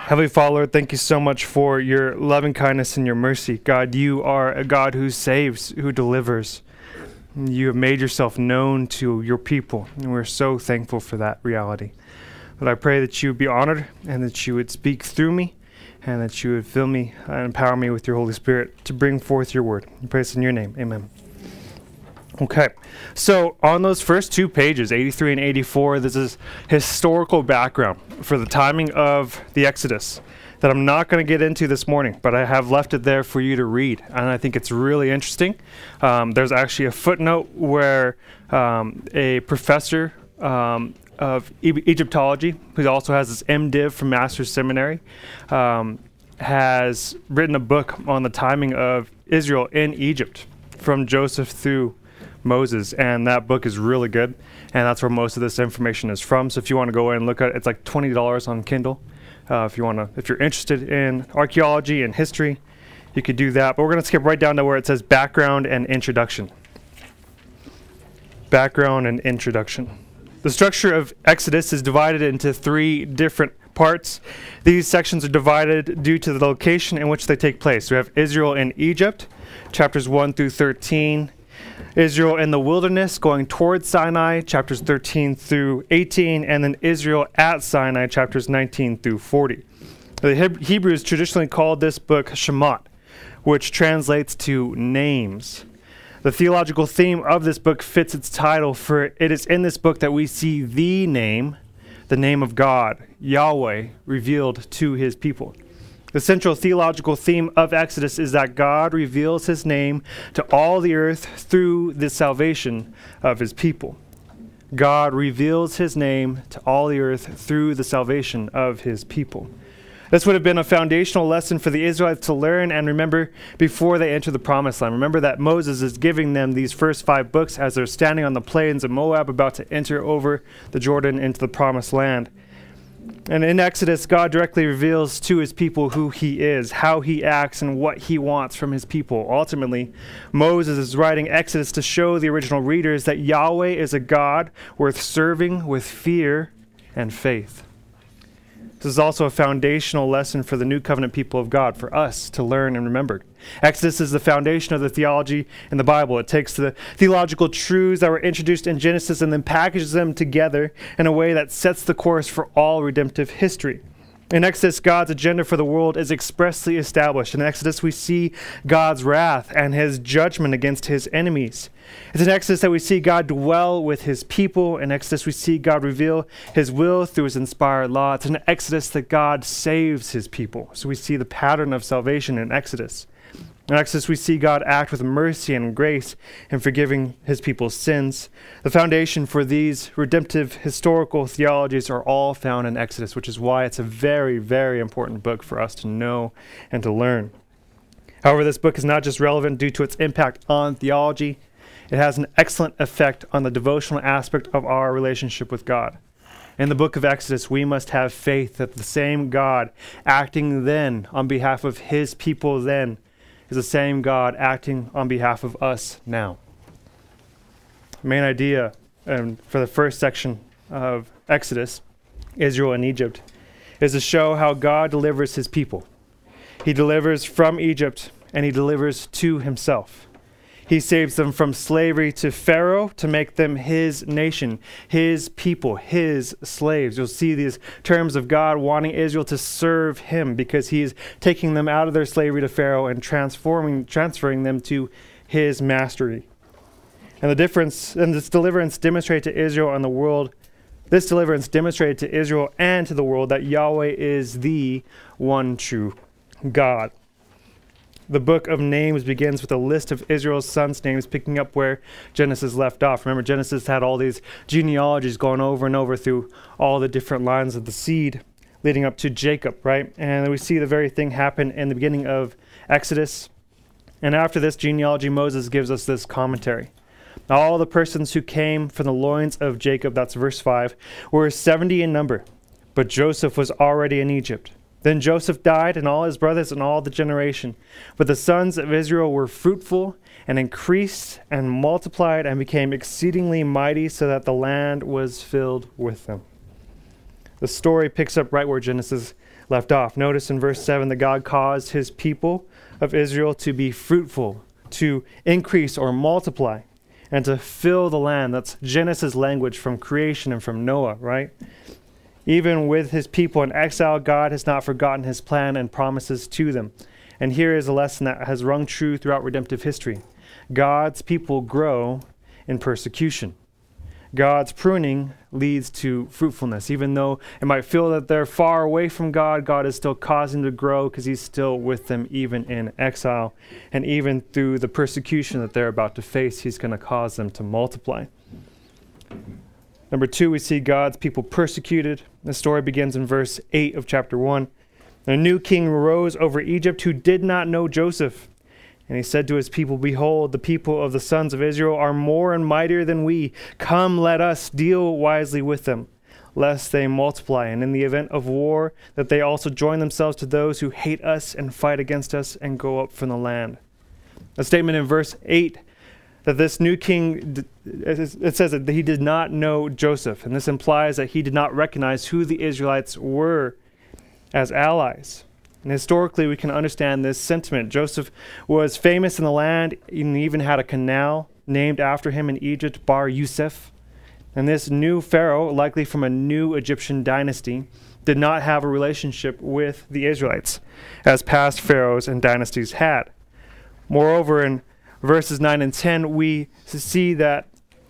Heavenly Father, Lord, thank you so much for your loving kindness and your mercy. God, you are a God who saves, who delivers. You have made yourself known to your people, and we're so thankful for that reality. But I pray that you would be honored and that you would speak through me and that you would fill me and empower me with your Holy Spirit to bring forth your word. I pray this in your name. Amen. Okay, so on those first two pages, 83 and 84, this is historical background for the timing of the Exodus that I'm not going to get into this morning, but I have left it there for you to read, and I think it's really interesting. There's actually a footnote where a professor of Egyptology, who also has his MDiv from Master's Seminary, has written a book on the timing of Israel in Egypt from Joseph through Moses, and that book is really good, and that's where most of this information is from. So if you want to go in and look at it, it's like $20 on Kindle. If you're interested in archaeology and history, you could do that. But we're going to skip right down to where it says background and introduction. Background and introduction. The structure of Exodus is divided into three different parts. These sections are divided due to the location in which they take place. We have Israel in Egypt, chapters 1 through 13. Israel in the wilderness going towards Sinai, chapters 13 through 18, and then Israel at Sinai, chapters 19 through 40. The Hebrews traditionally called this book Shemot, which translates to names. The theological theme of this book fits its title, for it is in this book that we see the name of God, Yahweh, revealed to his people. The central theological theme of Exodus is that God reveals his name to all the earth through the salvation of his people. God reveals his name to all the earth through the salvation of his people. This would have been a foundational lesson for the Israelites to learn and remember before they enter the promised land. Remember that Moses is giving them these first 5 books as they're standing on the plains of Moab about to enter over the Jordan into the promised land. And in Exodus, God directly reveals to his people who he is, how he acts, and what he wants from his people. Ultimately, Moses is writing Exodus to show the original readers that Yahweh is a God worth serving with fear and faith. This is also a foundational lesson for the new covenant people of God, for us to learn and remember. Exodus is the foundation of the theology in the Bible. It takes the theological truths that were introduced in Genesis and then packages them together in a way that sets the course for all redemptive history. In Exodus, God's agenda for the world is expressly established. In Exodus, we see God's wrath and his judgment against his enemies. It's in Exodus that we see God dwell with his people. In Exodus, we see God reveal his will through his inspired law. It's in Exodus that God saves his people. So we see the pattern of salvation in Exodus. In Exodus, we see God act with mercy and grace in forgiving his people's sins. The foundation for these redemptive historical theologies are all found in Exodus, which is why it's a very, very important book for us to know and to learn. However, this book is not just relevant due to its impact on theology. It has an excellent effect on the devotional aspect of our relationship with God. In the book of Exodus, we must have faith that the same God acting then on behalf of his people then is the same God acting on behalf of us now. The main idea for the first section of Exodus, Israel and Egypt, is to show how God delivers his people. He delivers from Egypt and he delivers to himself. He saves them from slavery to Pharaoh to make them his nation, his people, his slaves. You'll see these terms of God wanting Israel to serve him because he is taking them out of their slavery to Pharaoh and transferring them to his mastery. And this deliverance demonstrated to Israel and the world, this deliverance demonstrated to Israel and to the world that Yahweh is the one true God. The book of names begins with a list of Israel's sons' names, picking up where Genesis left off. Remember, Genesis had all these genealogies going over and over through all the different lines of the seed leading up to Jacob, right? And we see the very thing happen in the beginning of Exodus. And after this genealogy, Moses gives us this commentary. All the persons who came from the loins of Jacob, that's verse 5, were 70 in number, but Joseph was already in Egypt. Then Joseph died, and all his brothers and all the generation. But the sons of Israel were fruitful and increased and multiplied and became exceedingly mighty, so that the land was filled with them. The story picks up right where Genesis left off. Notice in verse 7 that God caused his people of Israel to be fruitful, to increase or multiply, and to fill the land. That's Genesis language from creation and from Noah, right? Even with his people in exile, God has not forgotten his plan and promises to them. And here is a lesson that has rung true throughout redemptive history. God's people grow in persecution. God's pruning leads to fruitfulness. Even though it might feel that they're far away from God, God is still causing them to grow because he's still with them even in exile. And even through the persecution that they're about to face, he's going to cause them to multiply. Number 2, we see God's people persecuted. The story begins in verse 8 of chapter 1. A new king arose over Egypt who did not know Joseph. And he said to his people, "Behold, the people of the sons of Israel are more and mightier than we. Come, let us deal wisely with them, lest they multiply, and in the event of war, that they also join themselves to those who hate us and fight against us and go up from the land." A statement in verse 8 that this new king, it says that he did not know Joseph, and this implies that he did not recognize who the Israelites were as allies. And historically, we can understand this sentiment. Joseph was famous in the land and even had a canal named after him in Egypt, Bar Yusuf. And this new pharaoh, likely from a new Egyptian dynasty, did not have a relationship with the Israelites, as past pharaohs and dynasties had. Moreover, in verses 9 and 10, we see that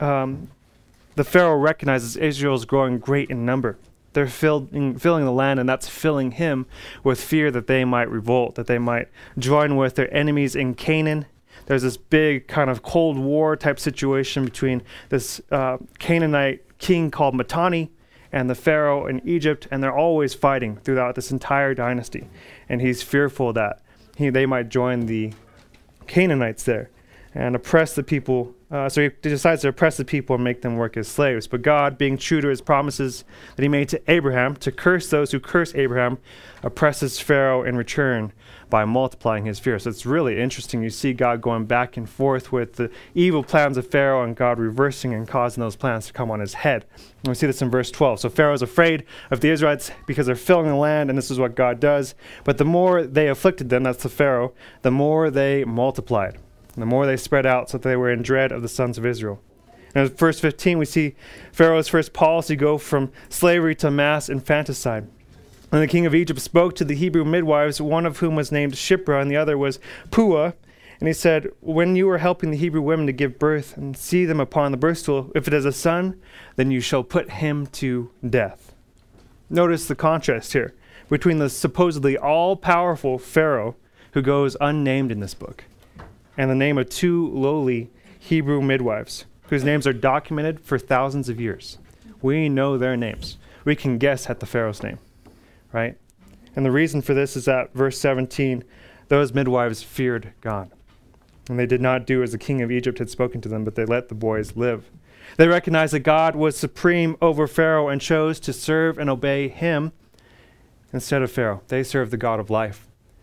the pharaoh recognizes Israel is growing great in number. They're filling the land, and that's filling him with fear that they might revolt, that they might join with their enemies in Canaan. There's this big kind of Cold War type situation between this Canaanite king called Mitanni and the pharaoh in Egypt, and they're always fighting throughout this entire dynasty. And he's fearful that they might join the Canaanites there and oppress the people. So he decides to oppress the people and make them work as slaves. But God, being true to his promises that he made to Abraham, to curse those who curse Abraham, oppresses Pharaoh in return by multiplying his fear. So it's really interesting. You see God going back and forth with the evil plans of Pharaoh and God reversing and causing those plans to come on his head. And we see this in verse 12. So Pharaoh's afraid of the Israelites because they're filling the land, and this is what God does. But the more they afflicted them, that's the Pharaoh, the more they multiplied. And the more they spread out, so that they were in dread of the sons of Israel. And in verse 15, we see Pharaoh's first policy go from slavery to mass infanticide. And the king of Egypt spoke to the Hebrew midwives, one of whom was named Shiphrah, and the other was Puah. And he said, "When you are helping the Hebrew women to give birth, and see them upon the birth stool, if it is a son, then you shall put him to death." Notice the contrast here between the supposedly all-powerful Pharaoh, who goes unnamed in this book, and the name of two lowly Hebrew midwives, whose names are documented for thousands of years. We know their names. We can guess at the Pharaoh's name, right? And the reason for this is that verse 17, those midwives feared God. And they did not do as the king of Egypt had spoken to them, but they let the boys live. They recognized that God was supreme over Pharaoh and chose to serve and obey him instead of Pharaoh. They served the God of life.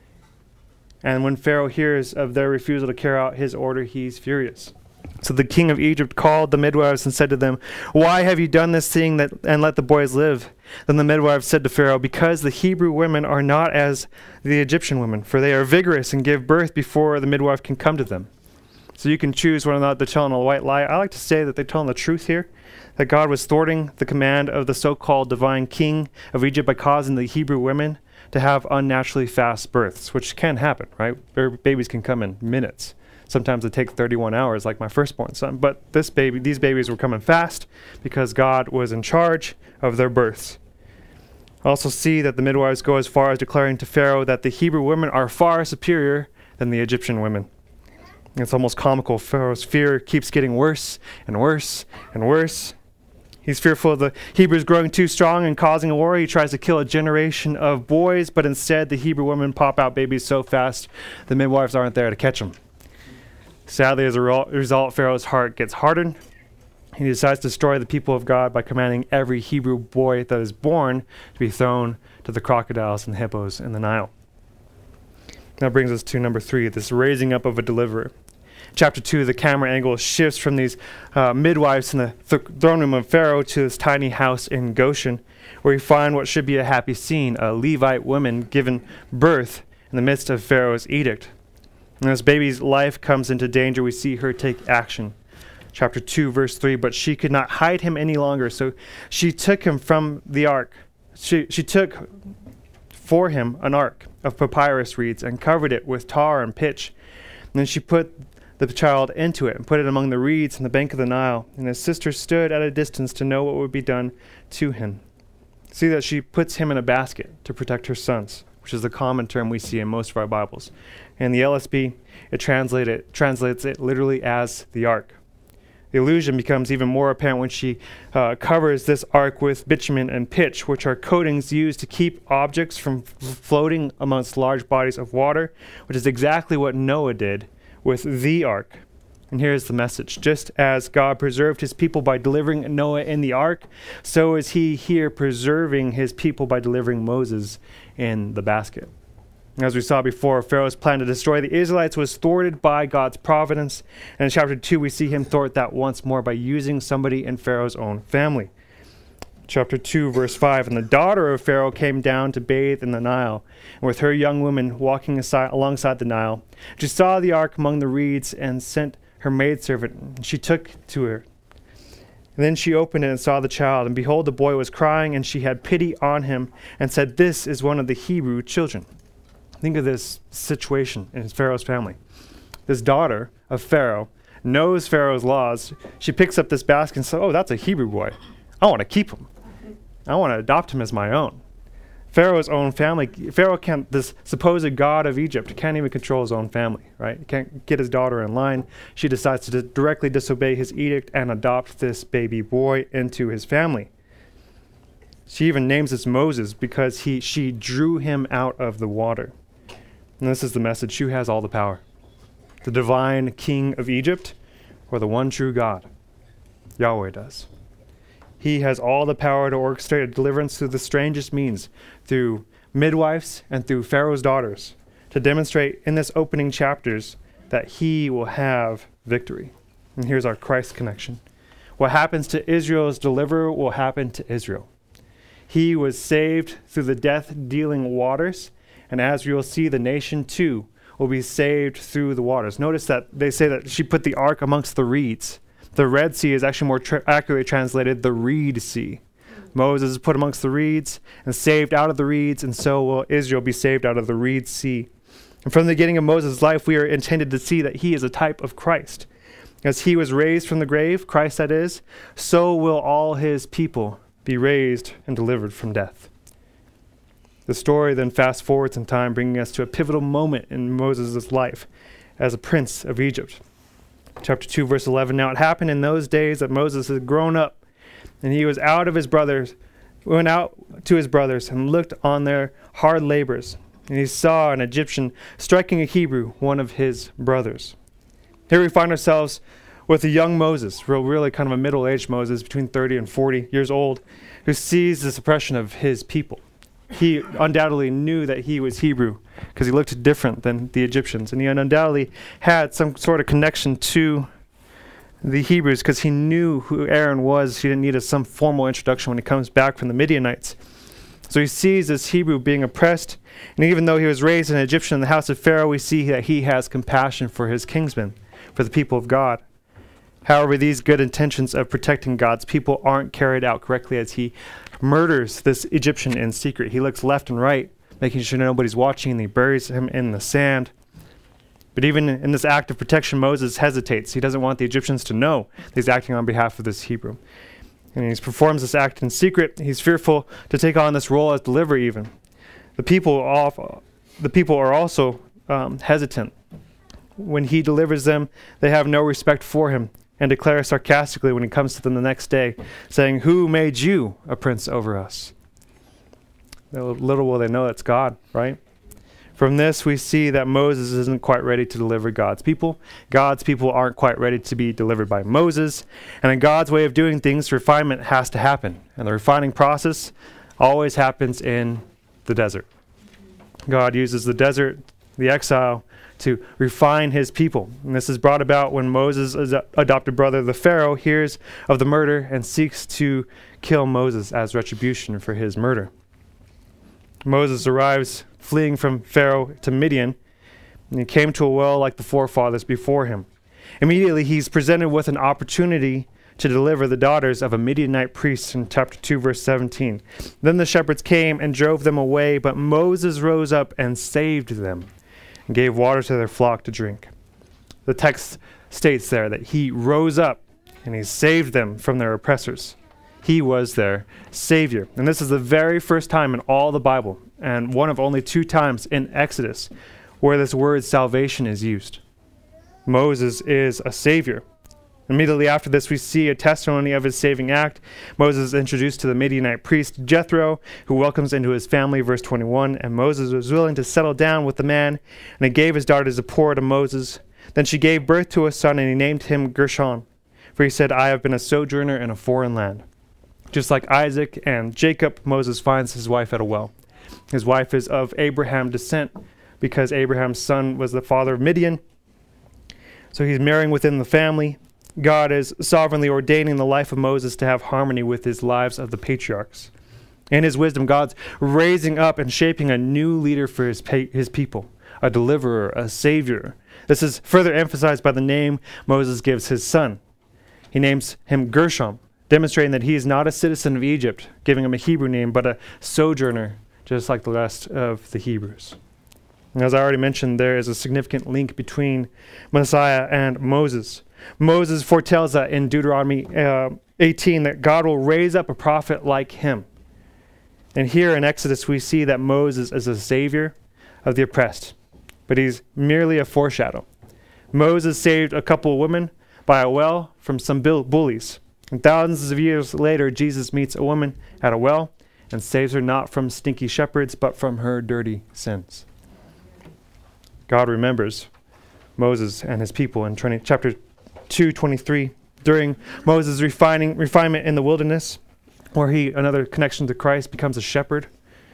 And when Pharaoh hears of their refusal to carry out his order, he's furious. So the king of Egypt called the midwives and said to them, "Why have you done this thing and let the boys live?" Then the midwives said to Pharaoh, "Because the Hebrew women are not as the Egyptian women, for they are vigorous and give birth before the midwife can come to them." So you can choose whether or not they're telling a white lie. I like to say that they're telling the truth here, that God was thwarting the command of the so-called divine king of Egypt by causing the Hebrew women to have unnaturally fast births, which can happen, right? Babies can come in minutes. Sometimes it takes 31 hours, like my firstborn son. But these babies were coming fast because God was in charge of their births. I also see that the midwives go as far as declaring to Pharaoh that the Hebrew women are far superior than the Egyptian women. It's almost comical. Pharaoh's fear keeps getting worse and worse and worse. He's fearful of the Hebrews growing too strong and causing a war. He tries to kill a generation of boys, but instead the Hebrew women pop out babies so fast the midwives aren't there to catch them. Sadly, as a result, Pharaoh's heart gets hardened. He decides to destroy the people of God by commanding every Hebrew boy that is born to be thrown to the crocodiles and hippos in the Nile. That brings us to number 3, this raising up of a deliverer. Chapter 2, the camera angle shifts from these midwives in the throne room of Pharaoh to this tiny house in Goshen, where we find what should be a happy scene, a Levite woman given birth in the midst of Pharaoh's edict. And as baby's life comes into danger, we see her take action. Chapter 2, verse 3, but she could not hide him any longer, so she took him from the ark. She took for him an ark of papyrus reeds and covered it with tar and pitch. And then she put the child into it and put it among the reeds on the bank of the Nile. And his sister stood at a distance to know what would be done to him. See that she puts him in a basket to protect her sons, which is the common term we see in most of our Bibles. In the LSB, it translates it literally as the ark. The illusion becomes even more apparent when she covers this ark with bitumen and pitch, which are coatings used to keep objects from floating amongst large bodies of water, which is exactly what Noah did with the ark. And here's the message. Just as God preserved his people by delivering Noah in the ark, so is he here preserving his people by delivering Moses in the basket. As we saw before, Pharaoh's plan to destroy the Israelites was thwarted by God's providence. And in chapter 2, we see him thwart that once more by using somebody in Pharaoh's own family. Chapter 2, verse 5, and the daughter of Pharaoh came down to bathe in the Nile, and with her young women walking alongside the Nile. She saw the ark among the reeds and sent her maidservant, and she took to her. And then she opened it and saw the child, and behold, the boy was crying, and she had pity on him and said, this is one of the Hebrew children. Think of this situation in Pharaoh's family. This daughter of Pharaoh knows Pharaoh's laws. She picks up this basket and says, oh, that's a Hebrew boy. I want to keep him. I want to adopt him as my own. Pharaoh's own family, this supposed god of Egypt, can't even control his own family, right? He can't get his daughter in line. She decides to directly disobey his edict and adopt this baby boy into his family. She even names this Moses because she drew him out of the water. And this is the message. Who has all the power? The divine king of Egypt or the one true God? Yahweh does. He has all the power to orchestrate a deliverance through the strangest means, through midwives and through Pharaoh's daughters, to demonstrate in this opening chapters that he will have victory. And here's our Christ connection. What happens to Israel's deliverer will happen to Israel. He was saved through the death-dealing waters, and as we will see, the nation too will be saved through the waters. Notice that they say that she put the ark amongst the reeds. The Red Sea is actually more accurately translated the Reed Sea. Moses is put amongst the reeds and saved out of the reeds, and so will Israel be saved out of the Reed Sea. And from the beginning of Moses' life, we are intended to see that he is a type of Christ. As he was raised from the grave, Christ that is, so will all his people be raised and delivered from death. The story then fast forwards in time, bringing us to a pivotal moment in Moses' life as a prince of Egypt. Chapter 2, verse 11, now it happened in those days that Moses had grown up, and he was went out to his brothers and looked on their hard labors. And he saw an Egyptian striking a Hebrew, one of his brothers. Here we find ourselves with a young Moses, really kind of a middle-aged Moses, between 30 and 40 years old, who sees the suppression of his people. He undoubtedly knew that he was Hebrew because he looked different than the Egyptians. And he undoubtedly had some sort of connection to the Hebrews because he knew who Aaron was. He didn't need some formal introduction when he comes back from the Midianites. So he sees this Hebrew being oppressed. And even though he was raised an Egyptian in the house of Pharaoh, we see that he has compassion for his kinsmen, for the people of God. However, these good intentions of protecting God's people aren't carried out correctly as he murders this Egyptian in secret. He looks left and right, making sure nobody's watching, and he buries him in the sand. But even in this act of protection, Moses hesitates. He doesn't want the Egyptians to know that he's acting on behalf of this Hebrew. And he performs this act in secret. He's fearful to take on this role as deliverer even. The people are also hesitant. When he delivers them, they have no respect for him and declare sarcastically when he comes to them the next day, saying, who made you a prince over us? Little will they know it's God, right? From this, we see that Moses isn't quite ready to deliver God's people. God's people aren't quite ready to be delivered by Moses. And in God's way of doing things, refinement has to happen. And the refining process always happens in the desert. God uses the desert the exile, to refine his people. And this is brought about when Moses' adopted brother, the Pharaoh, hears of the murder and seeks to kill Moses as retribution for his murder. Moses arrives fleeing from Pharaoh to Midian, and he came to a well like the forefathers before him. Immediately he's presented with an opportunity to deliver the daughters of a Midianite priest in chapter 2, verse 17. Then the shepherds came and drove them away, but Moses rose up and saved them and gave water to their flock to drink. The text states there that he rose up and he saved them from their oppressors. He was their Savior. And this is the very first time in all the Bible, and one of only 2 times in Exodus, where this word salvation is used. Moses is a Savior. Immediately after this, we see a testimony of his saving act. Moses is introduced to the Midianite priest Jethro, who welcomes into his family, verse 21, and Moses was willing to settle down with the man, and he gave his daughter Zipporah to Moses. Then she gave birth to a son, and he named him Gershon, for he said, I have been a sojourner in a foreign land. Just like Isaac and Jacob, Moses finds his wife at a well. His wife is of Abraham descent, because Abraham's son was the father of Midian. So he's marrying within the family. God is sovereignly ordaining the life of Moses to have harmony with his lives of the patriarchs. In his wisdom, God's raising up and shaping a new leader for his people, a deliverer, a savior. This is further emphasized by the name Moses gives his son. He names him Gershom, demonstrating that he is not a citizen of Egypt, giving him a Hebrew name, but a sojourner, just like the rest of the Hebrews. And as I already mentioned, there is a significant link between Messiah and Moses. Moses foretells that in Deuteronomy 18 that God will raise up a prophet like him. And here in Exodus we see that Moses is a savior of the oppressed, but he's merely a foreshadow. Moses saved a couple of women by a well from some bullies. And thousands of years later, Jesus meets a woman at a well and saves her not from stinky shepherds, but from her dirty sins. God remembers Moses and his people in chapter 2:23, during Moses' refinement in the wilderness, where he, another connection to Christ, becomes a shepherd.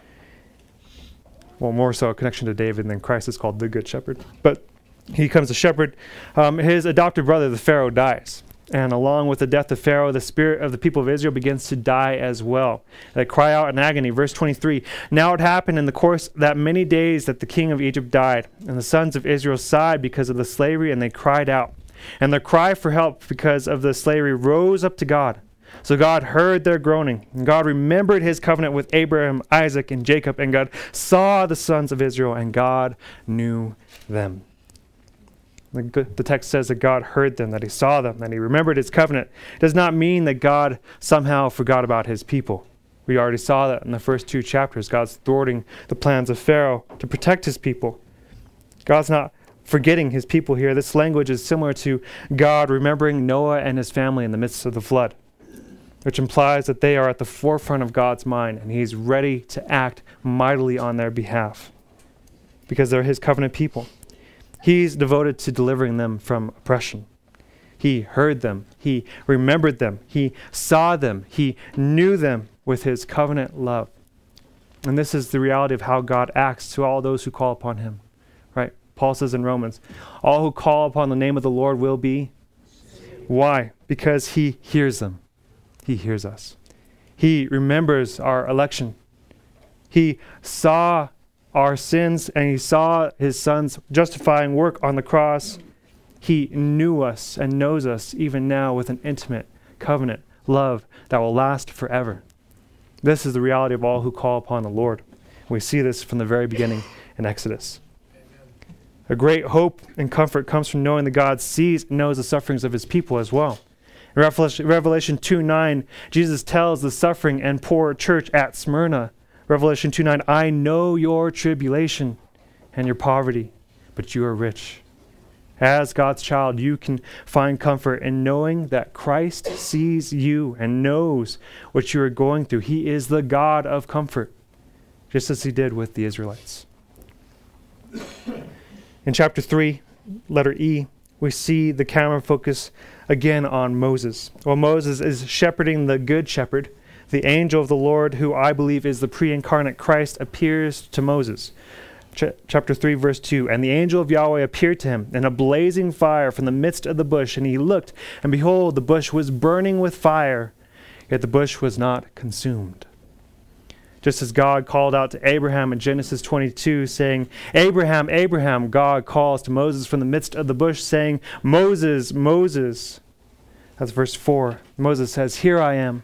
Well, more so a connection to David, and then Christ is called the Good Shepherd. But he becomes a shepherd. His adopted brother, the Pharaoh, dies. And along with the death of Pharaoh, the spirit of the people of Israel begins to die as well. They cry out in agony. Verse 23, Now it happened in the course that many days that the king of Egypt died, and the sons of Israel sighed because of the slavery, and they cried out. And their cry for help because of the slavery rose up to God. So God heard their groaning, and God remembered his covenant with Abraham, Isaac, and Jacob, and God saw the sons of Israel, and God knew them. The text says that God heard them, that he saw them, that he remembered his covenant. It does not mean that God somehow forgot about his people. We already saw that in the first 2 chapters. God's thwarting the plans of Pharaoh to protect his people. God's not forgetting his people here. This language is similar to God remembering Noah and his family in the midst of the flood, which implies that they are at the forefront of God's mind, and he's ready to act mightily on their behalf because they're his covenant people. He's devoted to delivering them from oppression. He heard them. He remembered them. He saw them. He knew them with his covenant love. And this is the reality of how God acts to all those who call upon him. Right? Paul says in Romans, all who call upon the name of the Lord will be saved. Why? Because he hears them. He hears us. He remembers our election. He saw our sins, and he saw his son's justifying work on the cross. He knew us and knows us even now with an intimate covenant love that will last forever. This is the reality of all who call upon the Lord. We see this from the very beginning in Exodus. A great hope and comfort comes from knowing that God sees and knows the sufferings of his people as well. In Revelation 2:9, Jesus tells the suffering and poor church at Smyrna, Revelation 2:9, I know your tribulation and your poverty, but you are rich. As God's child, you can find comfort in knowing that Christ sees you and knows what you are going through. He is the God of comfort, just as he did with the Israelites. In chapter 3, letter E, we see the camera focus again on Moses. While Moses is shepherding the good shepherd, the angel of the Lord, who I believe is the pre-incarnate Christ, appears to Moses. chapter 3, verse 2. And the angel of Yahweh appeared to him in a blazing fire from the midst of the bush. And he looked, and behold, the bush was burning with fire, yet the bush was not consumed. Just as God called out to Abraham in Genesis 22, saying, Abraham, Abraham, God calls to Moses from the midst of the bush, saying, Moses, Moses. That's verse 4. Moses says, Here I am.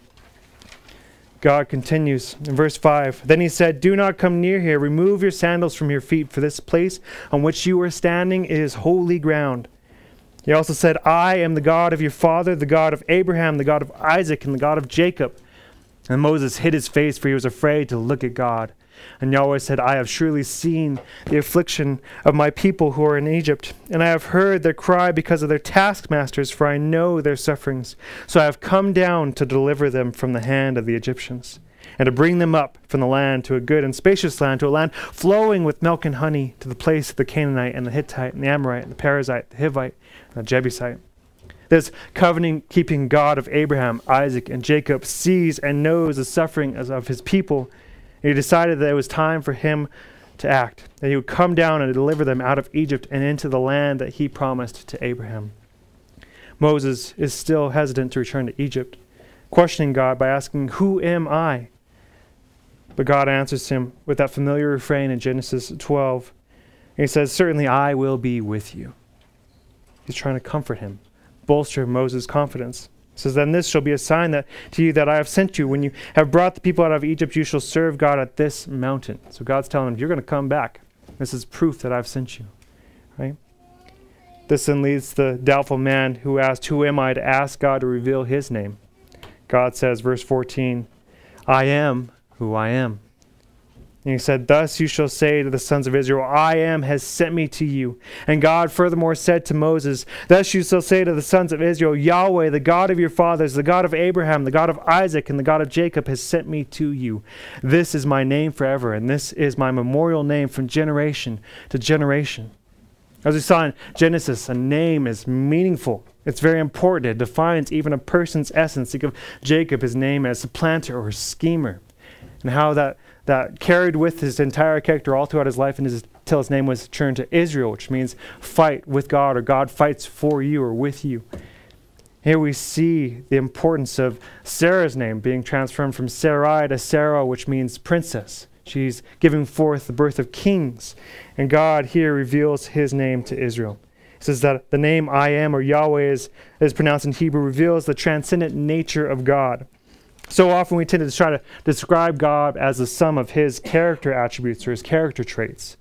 God continues in verse 5. Then he said, Do not come near here. Remove your sandals from your feet, for this place on which you are standing is holy ground. He also said, I am the God of your father, the God of Abraham, the God of Isaac, and the God of Jacob. And Moses hid his face, for he was afraid to look at God. And Yahweh said, I have surely seen the affliction of my people who are in Egypt, and I have heard their cry because of their taskmasters, for I know their sufferings. So I have come down to deliver them from the hand of the Egyptians, and to bring them up from the land to a good and spacious land, to a land flowing with milk and honey, to the place of the Canaanite and the Hittite and the Amorite and the Perizzite, the Hivite and the Jebusite. This covenant-keeping God of Abraham, Isaac, and Jacob sees and knows the suffering of his people. And he decided that it was time for him to act, that he would come down and deliver them out of Egypt and into the land that he promised to Abraham. Moses is still hesitant to return to Egypt, questioning God by asking, Who am I? But God answers him with that familiar refrain in Genesis 12. And he says, Certainly I will be with you. He's trying to comfort him, bolster Moses' confidence. It says, Then this shall be a sign that to you that I have sent you. When you have brought the people out of Egypt, you shall serve God at this mountain. So God's telling him, you're going to come back. This is proof that I've sent you. Right? This then leads the doubtful man who asked, Who am I, to ask God to reveal his name. God says, verse 14, I am who I am. And he said, Thus you shall say to the sons of Israel, I am has sent me to you. And God furthermore said to Moses, Thus you shall say to the sons of Israel, Yahweh, the God of your fathers, the God of Abraham, the God of Isaac, and the God of Jacob has sent me to you. This is my name forever, and this is my memorial name from generation to generation. As we saw in Genesis, a name is meaningful. It's very important. It defines even a person's essence. Think of Jacob, his name as supplanter or schemer, and how that carried with his entire character all throughout his life until his name was turned to Israel, which means fight with God, or God fights for you or with you. Here we see the importance of Sarah's name being transformed from Sarai to Sarah, which means princess. She's giving forth the birth of kings. And God here reveals his name to Israel. It says that the name I am, or Yahweh is pronounced in Hebrew, reveals the transcendent nature of God. So often we tend to try to describe God as the sum of his character attributes or his character traits.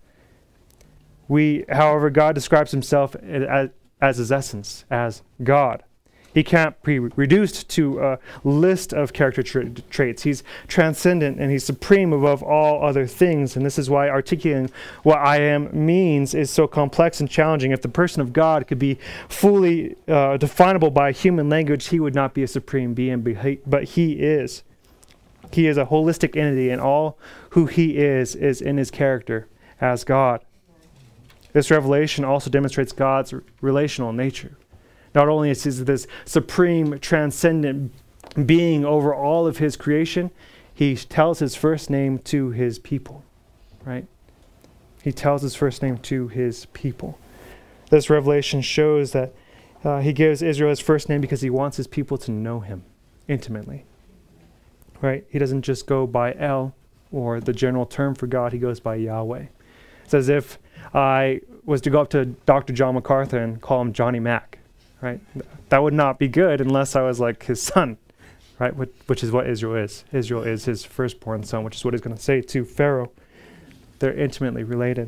However, God describes himself as his essence, as God. He can't be reduced to a list of character traits. He's transcendent and he's supreme above all other things. And this is why articulating what I am means is so complex and challenging. If the person of God could be fully definable by human language, he would not be a supreme being, but he is. He is a holistic entity, and all who he is in his character as God. This revelation also demonstrates God's relational nature. Not only is he this supreme, transcendent being over all of his creation, he tells his first name to his people, right? He tells his first name to his people. This revelation shows that he gives Israel his first name because he wants his people to know him intimately, right? He doesn't just go by El, or the general term for God. He goes by Yahweh. It's as if I was to go up to Dr. John MacArthur and call him Johnny Mac. Right? That would not be good unless I was like his son, right? Which is what Israel is. Israel is his firstborn son, which is what he's going to say to Pharaoh. They're intimately related.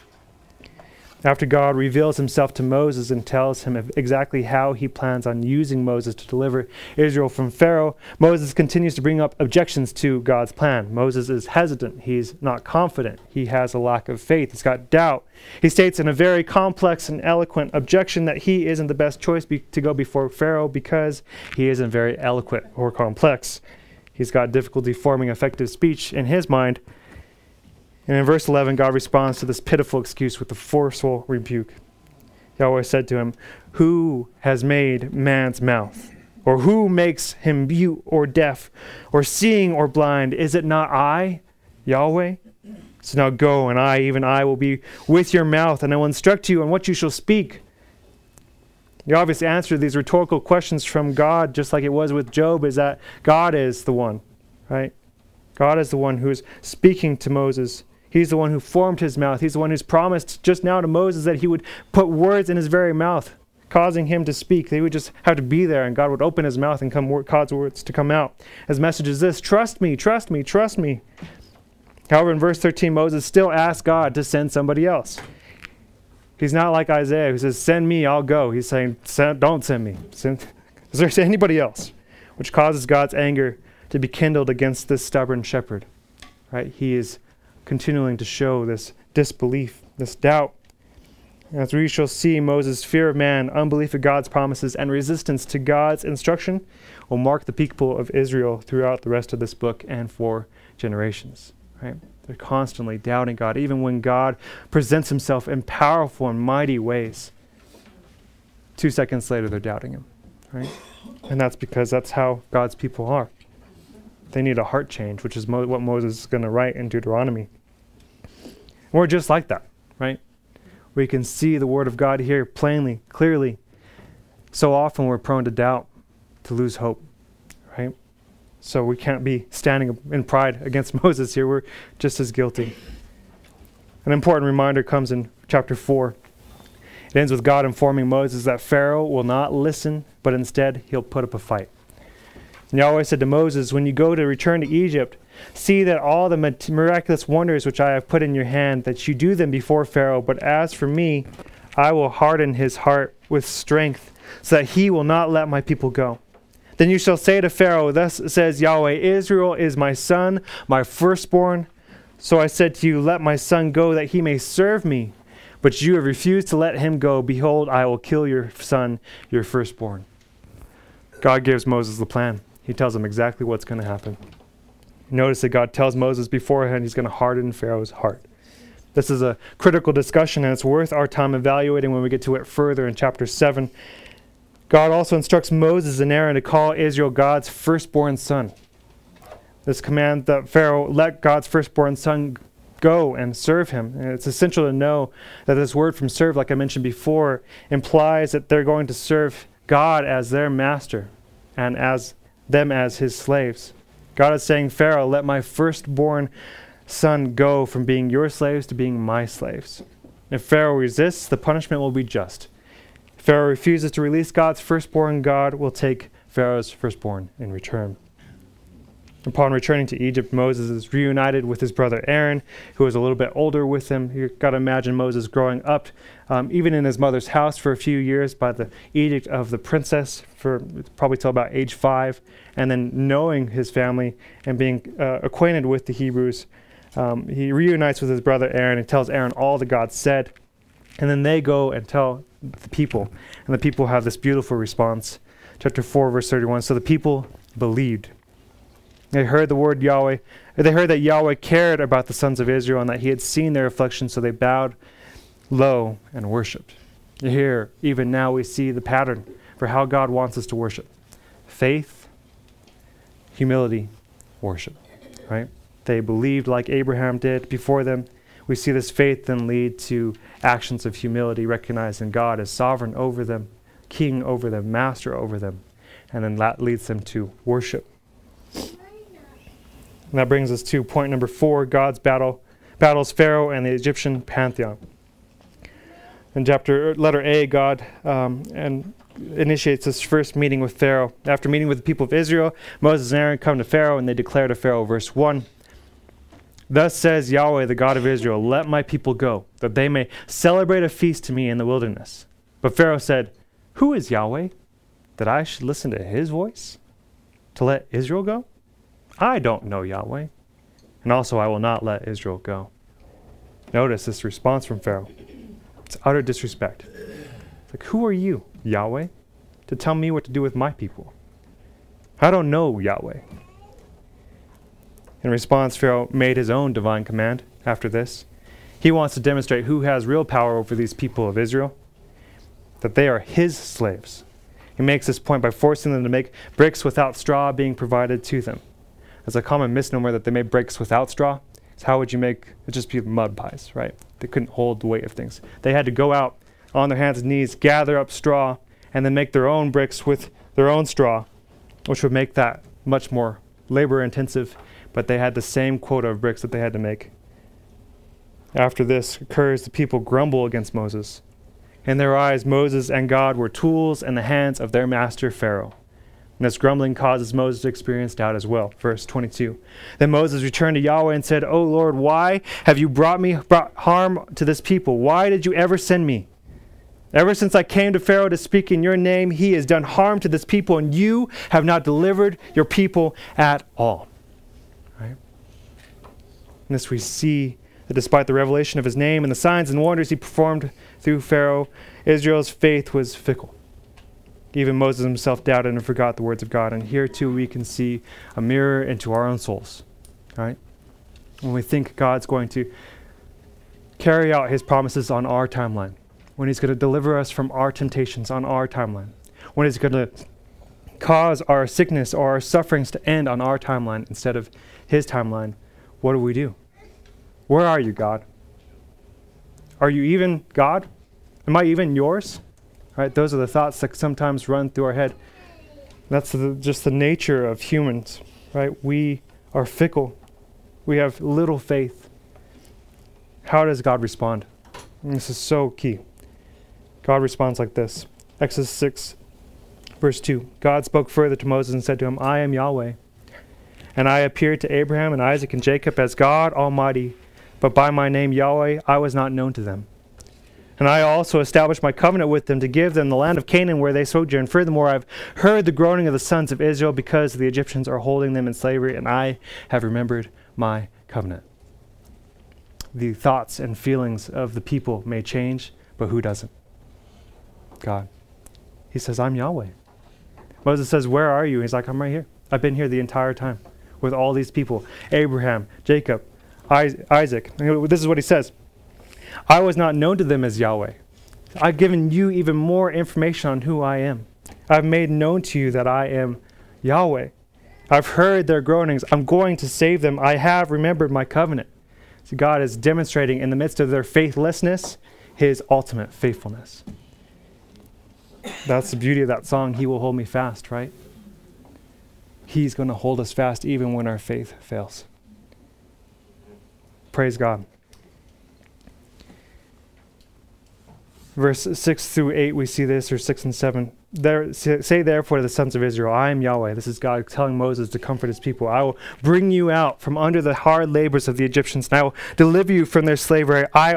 After God reveals himself to Moses and tells him exactly how he plans on using Moses to deliver Israel from Pharaoh, Moses continues to bring up objections to God's plan. Moses is hesitant. He's not confident. He has a lack of faith. He's got doubt. He states in a very complex and eloquent objection that he isn't the best choice to go before Pharaoh because he isn't very eloquent or complex. He's got difficulty forming effective speech in his mind. And in verse 11, God responds to this pitiful excuse with a forceful rebuke. Yahweh said to him, Who has made man's mouth? Or who makes him mute or deaf or seeing or blind? Is it not I, Yahweh? So now go, and I, even I, will be with your mouth, and I will instruct you on what you shall speak. The obvious answer to these rhetorical questions from God, just like it was with Job, is that God is the one, right? God is the one who is speaking to Moses. He's the one who formed his mouth. He's the one who's promised just now to Moses that he would put words in his very mouth, causing him to speak. They would just have to be there, and God would open his mouth and cause words to come out. His message is this: trust me, trust me, trust me. However, in verse 13, Moses still asks God to send somebody else. He's not like Isaiah, who says, send me, I'll go. He's saying, don't send me. Is there anybody else? Which causes God's anger to be kindled against this stubborn shepherd. Right? He is continuing to show this disbelief, this doubt. As we shall see, Moses' fear of man, unbelief of God's promises, and resistance to God's instruction will mark the people of Israel throughout the rest of this book and for generations. Right? They're constantly doubting God, even when God presents himself in powerful and mighty ways. 2 seconds later, they're doubting him. Right? And that's because that's how God's people are. They need a heart change, which is what Moses is going to write in Deuteronomy. We're just like that, right? We can see the word of God here plainly, clearly. So often we're prone to doubt, to lose hope, right? So we can't be standing in pride against Moses here. We're just as guilty. An important reminder comes in chapter 4. It ends with God informing Moses that Pharaoh will not listen, but instead he'll put up a fight. And Yahweh said to Moses, when you go to return to Egypt, see that all the miraculous wonders which I have put in your hand, that you do them before Pharaoh. But as for me, I will harden his heart with strength, so that he will not let my people go. Then you shall say to Pharaoh, thus says Yahweh, Israel is my son, my firstborn. So I said to you, let my son go, that he may serve me. But you have refused to let him go. Behold, I will kill your son, your firstborn. God gives Moses the plan. He tells him exactly what's going to happen. Notice that God tells Moses beforehand he's going to harden Pharaoh's heart. This is a critical discussion, and it's worth our time evaluating when we get to it further in chapter 7. God also instructs Moses and Aaron to call Israel God's firstborn son. This command that Pharaoh let God's firstborn son go and serve him. And it's essential to know that this word from serve, like I mentioned before, implies that they're going to serve God as their master and as them as his slaves. God is saying, Pharaoh, let my firstborn son go from being your slaves to being my slaves. If Pharaoh resists, the punishment will be just. If Pharaoh refuses to release God's firstborn, God will take Pharaoh's firstborn in return. Upon returning to Egypt, Moses is reunited with his brother Aaron, who is a little bit older with him. You've got to imagine Moses growing up, even in his mother's house for a few years by the edict of the princess, for probably till about age 5, and then knowing his family and being acquainted with the Hebrews. He reunites with his brother Aaron and tells Aaron all that God said. And then they go and tell the people. And the people have this beautiful response. Chapter 4, verse 31. So the people believed. They heard the word Yahweh. They heard that Yahweh cared about the sons of Israel and that he had seen their affliction, so they bowed low and worshipped. Here, even now, we see the pattern for how God wants us to worship. Faith, humility, worship. Right? They believed like Abraham did before them. We see this faith then lead to actions of humility, recognizing God as sovereign over them, king over them, master over them. And then that leads them to worship. And that brings us to point number 4, God's battles Pharaoh and the Egyptian pantheon. In letter A, God initiates this first meeting with Pharaoh. After meeting with the people of Israel, Moses and Aaron come to Pharaoh, and they declare to Pharaoh, verse 1, thus says Yahweh, the God of Israel, let my people go, that they may celebrate a feast to me in the wilderness. But Pharaoh said, who is Yahweh, that I should listen to his voice, to let Israel go? I don't know Yahweh, and also I will not let Israel go. Notice this response from Pharaoh. It's utter disrespect. It's like, who are you, Yahweh, to tell me what to do with my people? I don't know Yahweh. In response, Pharaoh made his own divine command after this. He wants to demonstrate who has real power over these people of Israel, that they are his slaves. He makes this point by forcing them to make bricks without straw being provided to them. It's a common misnomer that they made bricks without straw. So how would you make it? Just be mud pies, right? They couldn't hold the weight of things. They had to go out on their hands and knees, gather up straw, and then make their own bricks with their own straw, which would make that much more labor intensive, but they had the same quota of bricks that they had to make. After this occurs, the people grumble against Moses. In their eyes, Moses and God were tools in the hands of their master Pharaoh. And this grumbling causes Moses to experience doubt as well. Verse 22. Then Moses returned to Yahweh and said, "O Lord, why have you brought harm to this people? Why did you ever send me? Ever since I came to Pharaoh to speak in your name, he has done harm to this people, and you have not delivered your people at all." Right? In this we see that despite the revelation of his name and the signs and wonders he performed through Pharaoh, Israel's faith was fickle. Even Moses himself doubted and forgot the words of God. And here too we can see a mirror into our own souls. Right? When we think God's going to carry out his promises on our timeline, when he's going to deliver us from our temptations on our timeline, when he's going to cause our sickness or our sufferings to end on our timeline instead of his timeline, what do? Where are you, God? Are you even God? Am I even yours? Right? Those are the thoughts that sometimes run through our head. That's just the nature of humans, right? We are fickle. We have little faith. How does God respond? And this is so key. God responds like this. Exodus 6, verse 2. God spoke further to Moses and said to him, "I am Yahweh, and I appeared to Abraham and Isaac and Jacob as God Almighty, but by my name Yahweh I was not known to them. And I also established my covenant with them to give them the land of Canaan where they sojourn. Furthermore, I've heard the groaning of the sons of Israel because the Egyptians are holding them in slavery, and I have remembered my covenant." The thoughts and feelings of the people may change, but who doesn't? God. He says, "I'm Yahweh." Moses says, "Where are you?" He's like, "I'm right here. I've been here the entire time with all these people. Abraham, Jacob, Isaac." This is what he says. "I was not known to them as Yahweh. I've given you even more information on who I am. I've made known to you that I am Yahweh. I've heard their groanings. I'm going to save them. I have remembered my covenant." So God is demonstrating in the midst of their faithlessness his ultimate faithfulness. That's the beauty of that song, "He Will Hold Me Fast," right? He's going to hold us fast even when our faith fails. Praise God. Verse 6 through 8, we see this, or 6 and 7. Say therefore to the sons of Israel, "I am Yahweh." This is God telling Moses to comfort his people. "I will bring you out from under the hard labors of the Egyptians, and I will deliver you from their slavery. I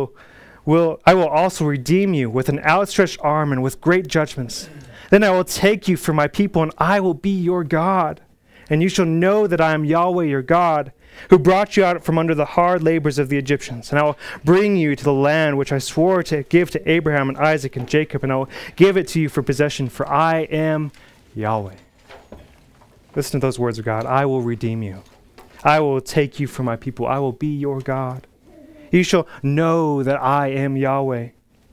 will also redeem you with an outstretched arm and with great judgments. Then I will take you for my people, and I will be your God. And you shall know that I am Yahweh your God, who brought you out from under the hard labors of the Egyptians. And I will bring you to the land which I swore to give to Abraham and Isaac and Jacob, and I will give it to you for possession, for I am Yahweh." Listen to those words of God. "I will redeem you. I will take you for my people. I will be your God. You shall know that I am Yahweh."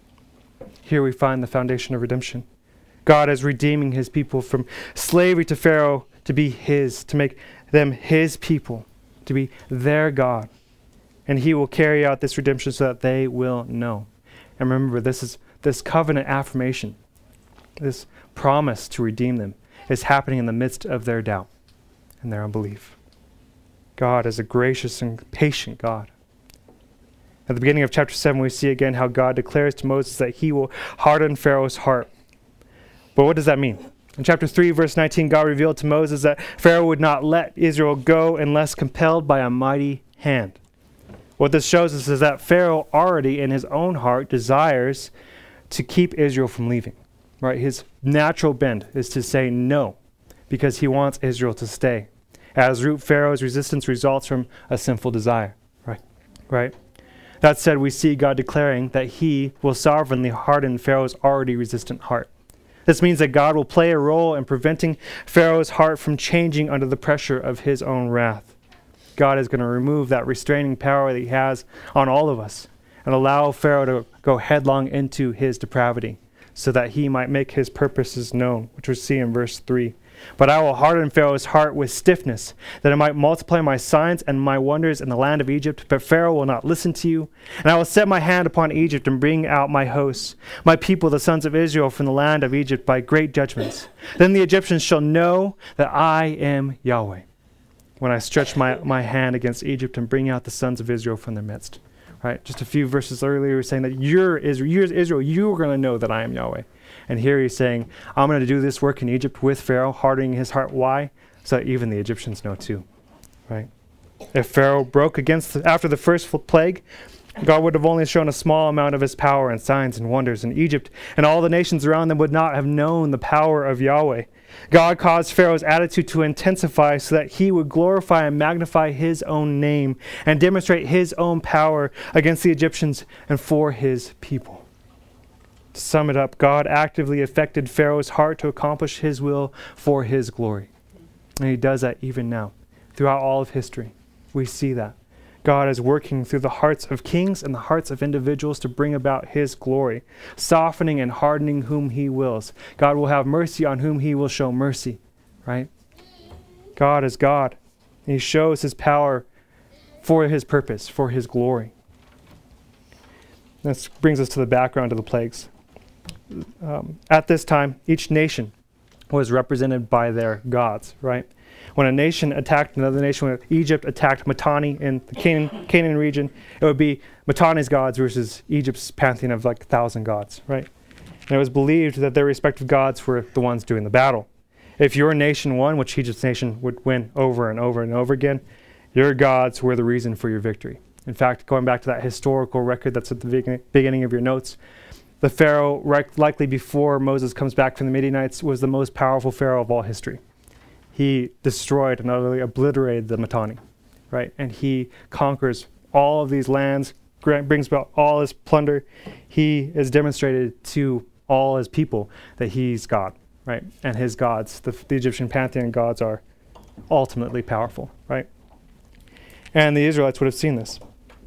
Here we find the foundation of redemption. God is redeeming his people from slavery to Pharaoh to be his, to make them his people, to be their God. And he will carry out this redemption so that they will know. And remember, this covenant affirmation, this promise to redeem them, is happening in the midst of their doubt and their unbelief. God is a gracious and patient God. At the beginning of chapter 7, we see again how God declares to Moses that he will harden Pharaoh's heart. But what does that mean? In chapter 3, verse 19, God revealed to Moses that Pharaoh would not let Israel go unless compelled by a mighty hand. What this shows us is that Pharaoh already in his own heart desires to keep Israel from leaving. Right? His natural bend is to say no because he wants Israel to stay. As root, Pharaoh's resistance results from a sinful desire. Right? That said, we see God declaring that he will sovereignly harden Pharaoh's already resistant heart. This means that God will play a role in preventing Pharaoh's heart from changing under the pressure of his own wrath. God is going to remove that restraining power that he has on all of us and allow Pharaoh to go headlong into his depravity so that he might make his purposes known, which we see in verse 3. But I will harden Pharaoh's heart with stiffness, that I might multiply my signs and my wonders in the land of Egypt. But Pharaoh will not listen to you. And I will set my hand upon Egypt and bring out my hosts, my people, the sons of Israel, from the land of Egypt by great judgments. Then the Egyptians shall know that I am Yahweh, when I stretch my hand against Egypt and bring out the sons of Israel from their midst. Right? Just a few verses earlier, he was saying that you're Israel, you're going to know that I am Yahweh. And here he's saying, I'm going to do this work in Egypt with Pharaoh, hardening his heart. Why? So that even the Egyptians know too. Right? If Pharaoh broke after the first plague, God would have only shown a small amount of his power and signs and wonders in Egypt, and all the nations around them would not have known the power of Yahweh. God caused Pharaoh's attitude to intensify so that he would glorify and magnify his own name and demonstrate his own power against the Egyptians and for his people. To sum it up, God actively affected Pharaoh's heart to accomplish his will for his glory. And he does that even now. Throughout all of history, we see that. God is working through the hearts of kings and the hearts of individuals to bring about his glory, softening and hardening whom he wills. God will have mercy on whom he will show mercy, right? God is God. He shows his power for his purpose, for his glory. This brings us to the background of the plagues. At this time, each nation was represented by their gods, right? When a nation attacked another nation, when Egypt attacked Mitanni in the Canaan region, it would be Mitanni's gods versus Egypt's pantheon of like 1,000 gods, right? And it was believed that their respective gods were the ones doing the battle. If your nation won, which Egypt's nation would win over and over and over again, your gods were the reason for your victory. In fact, going back to that historical record that's at the beginning of your notes, the Pharaoh, likely before Moses comes back from the Midianites, was the most powerful Pharaoh of all history. He destroyed and utterly obliterated the Mitanni, right? And he conquers all of these lands, brings about all his plunder. He has demonstrated to all his people that he's God, right? And his gods, the Egyptian pantheon gods, are ultimately powerful, right? And the Israelites would have seen this.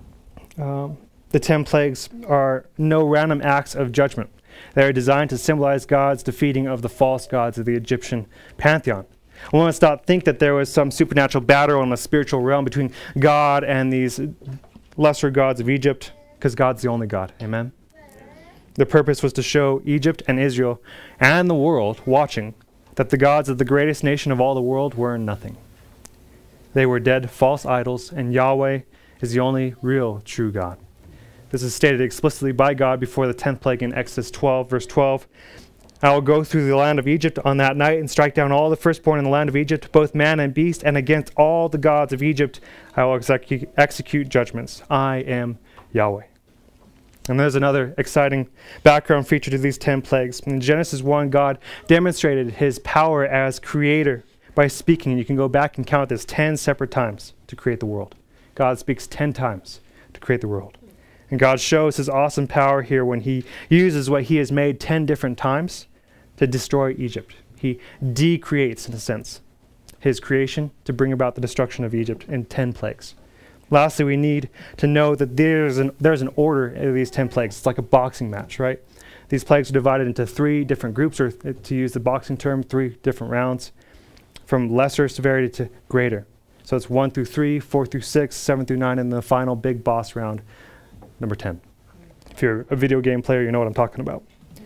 The 10 plagues are no random acts of judgment. They are designed to symbolize God's defeating of the false gods of the Egyptian pantheon. I want to think that there was some supernatural battle in the spiritual realm between God and these lesser gods of Egypt, because God's the only God. Amen? The purpose was to show Egypt and Israel and the world watching that the gods of the greatest nation of all the world were nothing. They were dead false idols, and Yahweh is the only real true God. This is stated explicitly by God before the 10th plague in Exodus 12, verse 12. I will go through the land of Egypt on that night and strike down all the firstborn in the land of Egypt, both man and beast, and against all the gods of Egypt I will execute judgments. I am Yahweh. And there's another exciting background feature to these 10 plagues. In Genesis 1, God demonstrated his power as creator by speaking. You can go back and count this 10 separate times to create the world. God speaks 10 times to create the world. And God shows his awesome power here when he uses what he has made 10 different times to destroy Egypt. He decreates, in a sense, his creation to bring about the destruction of Egypt in 10 plagues. Lastly, we need to know that there's an order in these 10 plagues. It's like a boxing match, right? These plagues are divided into 3 different groups, or to use the boxing term, 3 different rounds, from lesser severity to greater. So it's 1 through 3, 4 through 6, 7 through 9, and the final big boss round, number 10. If you're a video game player, you know what I'm talking about.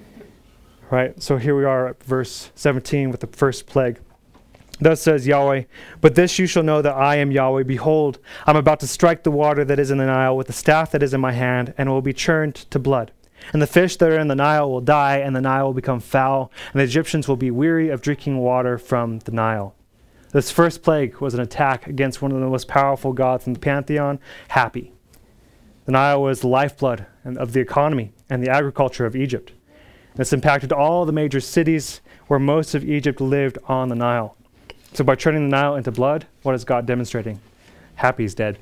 Right, so here we are at verse 17 with the first plague. Thus says Yahweh, but this you shall know that I am Yahweh. Behold, I'm about to strike the water that is in the Nile with the staff that is in my hand, and it will be churned to blood. And the fish that are in the Nile will die, and the Nile will become foul, and the Egyptians will be weary of drinking water from the Nile. This first plague was an attack against one of the most powerful gods in the pantheon, Hapi. The Nile was the lifeblood of the economy and the agriculture of Egypt. This impacted all the major cities where most of Egypt lived on the Nile. So by turning the Nile into blood, what is God demonstrating? Hapi's dead.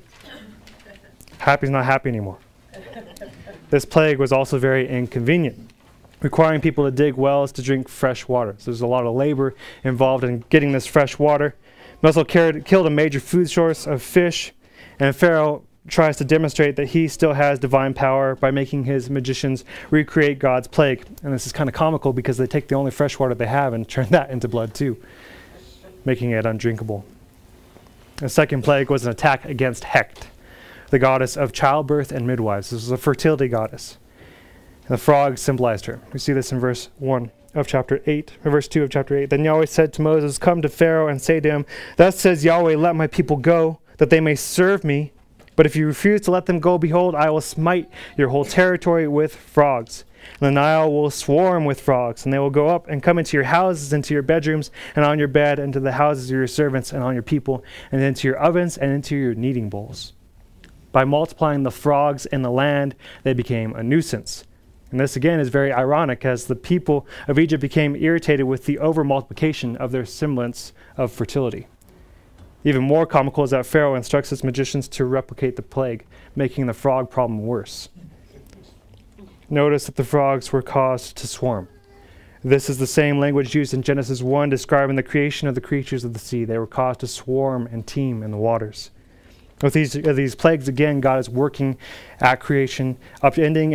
Hapi's not happy anymore. This plague was also very inconvenient, requiring people to dig wells to drink fresh water. So there's a lot of labor involved in getting this fresh water. It also killed a major food source of fish, and Pharaoh tries to demonstrate that he still has divine power by making his magicians recreate God's plague. And this is kind of comical because they take the only fresh water they have and turn that into blood too. making it undrinkable. The second plague was an attack against Hecht, the goddess of childbirth and midwives. This was a fertility goddess. And the frog symbolized her. We see this in verse 1 of chapter 8, or verse 2 of chapter 8. Then Yahweh said to Moses, "Come to Pharaoh and say to him, Thus says Yahweh, let my people go, that they may serve me. But if you refuse to let them go, behold, I will smite your whole territory with frogs. And the Nile will swarm with frogs, and they will go up and come into your houses, into your bedrooms, and on your bed, into the houses of your servants, and on your people, and into your ovens, and into your kneading bowls." By multiplying the frogs in the land, they became a nuisance. And this again is very ironic, as the people of Egypt became irritated with the overmultiplication of their semblance of fertility. Even more comical is that Pharaoh instructs his magicians to replicate the plague, making the frog problem worse. Notice that the frogs were caused to swarm. This is the same language used in Genesis 1 describing the creation of the creatures of the sea. They were caused to swarm and teem in the waters. With these plagues, again, God is working at creation, upending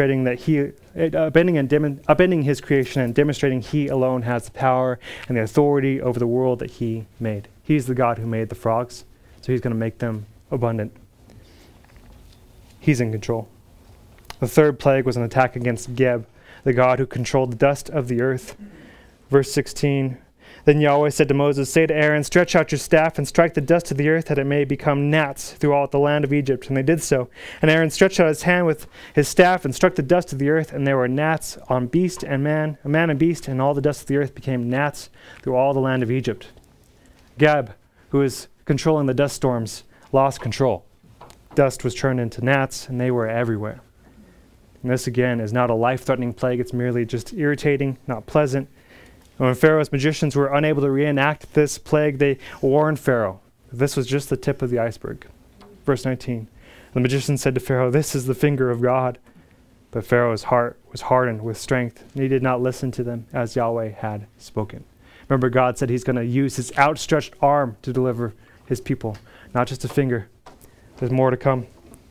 his creation and demonstrating he alone has the power and the authority over the world that he made. He's the God who made the frogs, so he's going to make them abundant. He's in control. The third plague was an attack against Geb, the god who controlled the dust of the earth. Verse 16, Then Yahweh said to Moses, "Say to Aaron, stretch out your staff and strike the dust of the earth, that it may become gnats throughout the land of Egypt." And they did so. And Aaron stretched out his hand with his staff and struck the dust of the earth, and there were gnats on beast and man, a man and beast, and all the dust of the earth became gnats through all the land of Egypt. Geb, who was controlling the dust storms, lost control. Dust was turned into gnats, and they were everywhere. And this, again, is not a life-threatening plague. It's merely just irritating, not pleasant. And when Pharaoh's magicians were unable to reenact this plague, they warned Pharaoh. This was just the tip of the iceberg. Verse 19, the magician said to Pharaoh, "This is the finger of God." But Pharaoh's heart was hardened with strength, and he did not listen to them as Yahweh had spoken. Remember, God said he's going to use his outstretched arm to deliver his people, not just a finger. There's more to come.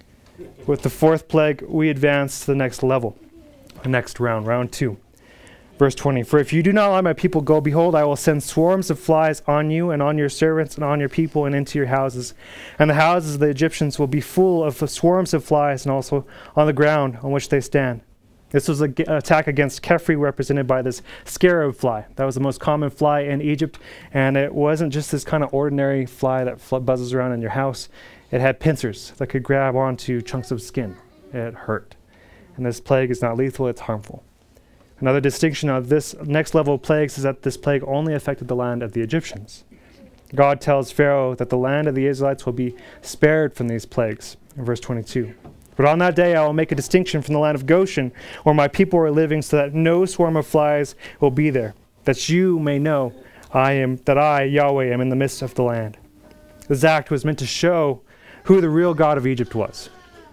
With the fourth plague, we advance to the next level, the next round, round 2. Verse 20, "For if you do not let my people go, behold, I will send swarms of flies on you and on your servants and on your people and into your houses. And the houses of the Egyptians will be full of swarms of flies, and also on the ground on which they stand." This was an attack against Kefri, represented by this scarab fly. That was the most common fly in Egypt, and it wasn't just this kind of ordinary fly that buzzes around in your house. It had pincers that could grab onto chunks of skin. It hurt. And this plague is not lethal, it's harmful. Another distinction of this next level of plagues is that this plague only affected the land of the Egyptians. God tells Pharaoh that the land of the Israelites will be spared from these plagues in verse 22. "But on that day I will make a distinction from the land of Goshen, where my people are living, so that no swarm of flies will be there, that you may know that I, Yahweh, am in the midst of the land." This act was meant to show who the real God of Egypt was.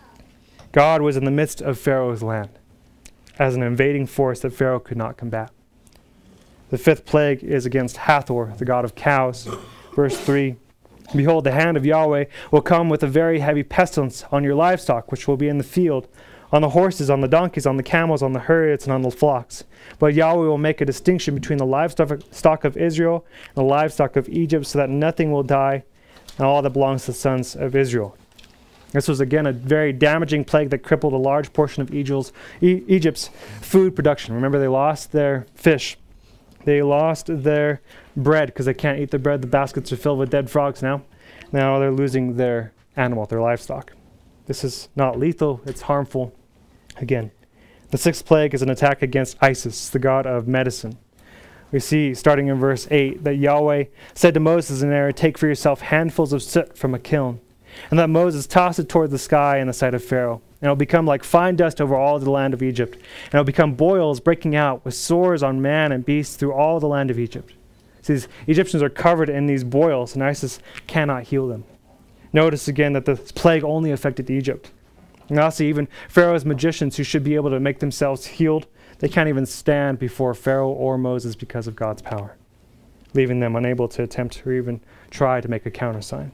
God was in the midst of Pharaoh's land as an invading force that Pharaoh could not combat. The fifth plague is against Hathor, the god of cows. Verse 3, "Behold, the hand of Yahweh will come with a very heavy pestilence on your livestock, which will be in the field, on the horses, on the donkeys, on the camels, on the herds, and on the flocks. But Yahweh will make a distinction between the livestock of Israel and the livestock of Egypt, so that nothing will die, and all that belongs to the sons of Israel." This was again a very damaging plague that crippled a large portion of Egypt's food production. Remember, they lost their fish. They lost their bread because they can't eat the bread. The baskets are filled with dead frogs now. Now they're losing their animal, their livestock. This is not lethal, it's harmful. Again, the sixth plague is an attack against Isis, the god of medicine. We see, starting in verse 8, that Yahweh said to Moses and Aaron, "Take for yourself handfuls of soot from a kiln." And that Moses tossed it toward the sky in the sight of Pharaoh. And it will become like fine dust over all the land of Egypt. And it will become boils breaking out with sores on man and beast through all the land of Egypt. See, these Egyptians are covered in these boils, and Isis cannot heal them. Notice again that the plague only affected Egypt. And also even Pharaoh's magicians, who should be able to make themselves healed, they can't even stand before Pharaoh or Moses because of God's power, leaving them unable to attempt or even try to make a countersign.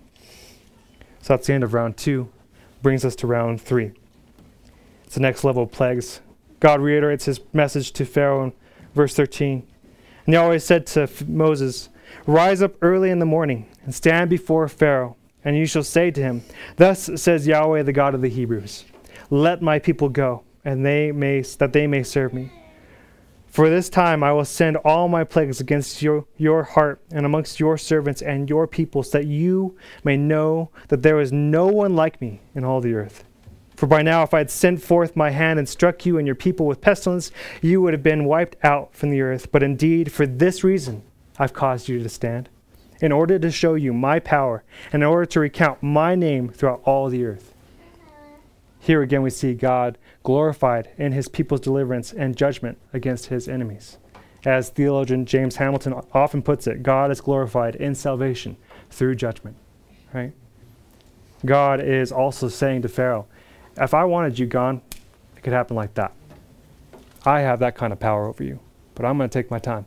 So that's the end of round 2. Brings us to round 3. It's the next level of plagues. God reiterates his message to Pharaoh in verse 13. "And Yahweh said to Moses, Rise up early in the morning and stand before Pharaoh, and you shall say to him, Thus says Yahweh, the God of the Hebrews, Let my people go, and that they may serve me. For this time I will send all my plagues against your heart and amongst your servants and your people, so that you may know that there is no one like me in all the earth. For by now, if I had sent forth my hand and struck you and your people with pestilence, you would have been wiped out from the earth. But indeed, for this reason I've caused you to stand, in order to show you my power, and in order to recount my name throughout all the earth. Here again we see God glorified in his people's deliverance and judgment against his enemies. As theologian James Hamilton often puts it, God is glorified in salvation through judgment. Right? God is also saying to Pharaoh, if I wanted you gone, it could happen like that. I have that kind of power over you, but I'm going to take my time.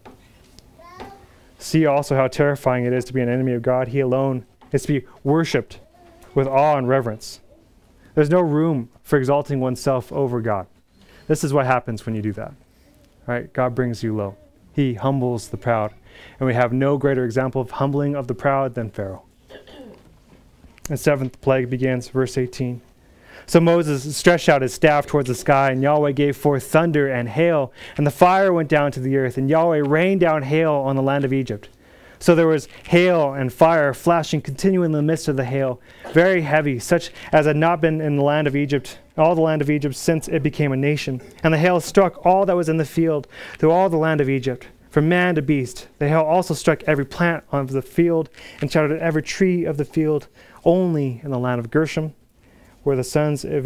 See also how terrifying it is to be an enemy of God. He alone is to be worshipped with awe and reverence. There's no room for exalting oneself over God. This is what happens when you do that. Right? God brings you low. He humbles the proud. And we have no greater example of humbling of the proud than Pharaoh. The seventh plague begins, verse 18. So Moses stretched out his staff towards the sky, and Yahweh gave forth thunder and hail, and the fire went down to the earth, and Yahweh rained down hail on the land of Egypt. So there was hail and fire flashing continually in the midst of the hail, very heavy, such as had not been in the land of Egypt, all the land of Egypt, since it became a nation. And the hail struck all that was in the field through all the land of Egypt, from man to beast. The hail also struck every plant of the field, and shattered every tree of the field. Only in the land of Goshen, where the sons of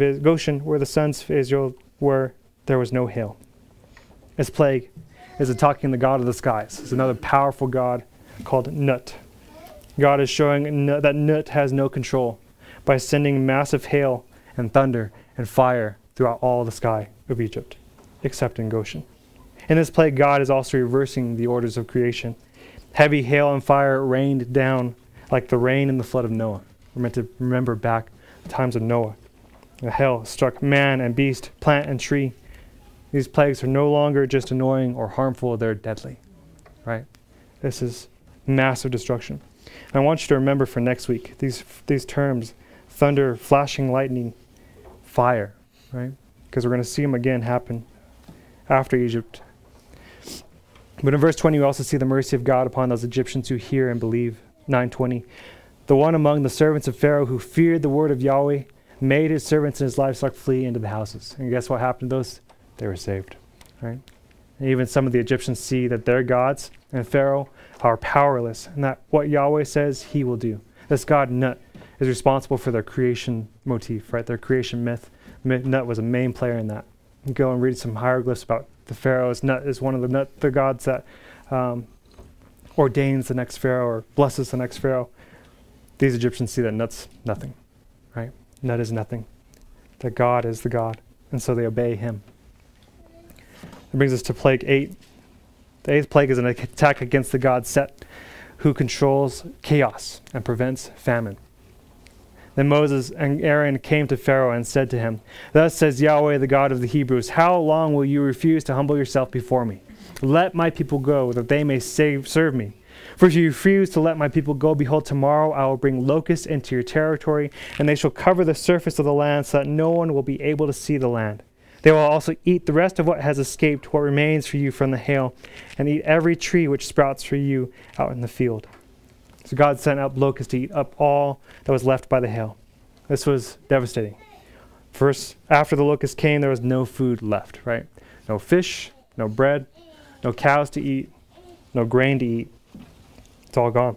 Israel were, there was no hail. This plague is attacking the God of the skies. It's another powerful God called Nut. God is showing that Nut has no control by sending massive hail and thunder and fire throughout all the sky of Egypt, except in Goshen. In this plague, God is also reversing the orders of creation. Heavy hail and fire rained down like the rain in the flood of Noah. We're meant to remember back the times of Noah. The hail struck man and beast, plant and tree. These plagues are no longer just annoying or harmful, they're deadly. Right? This is massive destruction. And I want you to remember for next week these terms: thunder, flashing lightning, fire, right? Because we're going to see them again happen after Egypt. But in verse 20, we also see the mercy of God upon those Egyptians who hear and believe. 9:20. The one among the servants of Pharaoh who feared the word of Yahweh made his servants and his livestock flee into the houses. And guess what happened to those? They were saved. Right? And even some of the Egyptians see that their gods and Pharaoh are powerless, and that what Yahweh says he will do. This god Nut is responsible for their creation motif, right? Their creation myth. Nut was a main player in that. You go and read some hieroglyphs about the pharaohs. Nut is one of the gods that ordains the next pharaoh or blesses the next pharaoh. These Egyptians see that Nut's nothing, right? Nut is nothing. That God is the God, and so they obey him. It brings us to plague 8. The 8th plague is an attack against the god Set, who controls chaos and prevents famine. Then Moses and Aaron came to Pharaoh and said to him, Thus says Yahweh, the God of the Hebrews, how long will you refuse to humble yourself before me? Let my people go, that they may serve me. For if you refuse to let my people go, behold, tomorrow I will bring locusts into your territory, and they shall cover the surface of the land, so that no one will be able to see the land. They will also eat the rest of what has escaped, what remains for you from the hail, and eat every tree which sprouts for you out in the field. So God sent up locusts to eat up all that was left by the hail. This was devastating. First, after the locusts came, there was no food left, right? No fish, no bread, no cows to eat, no grain to eat. It's all gone.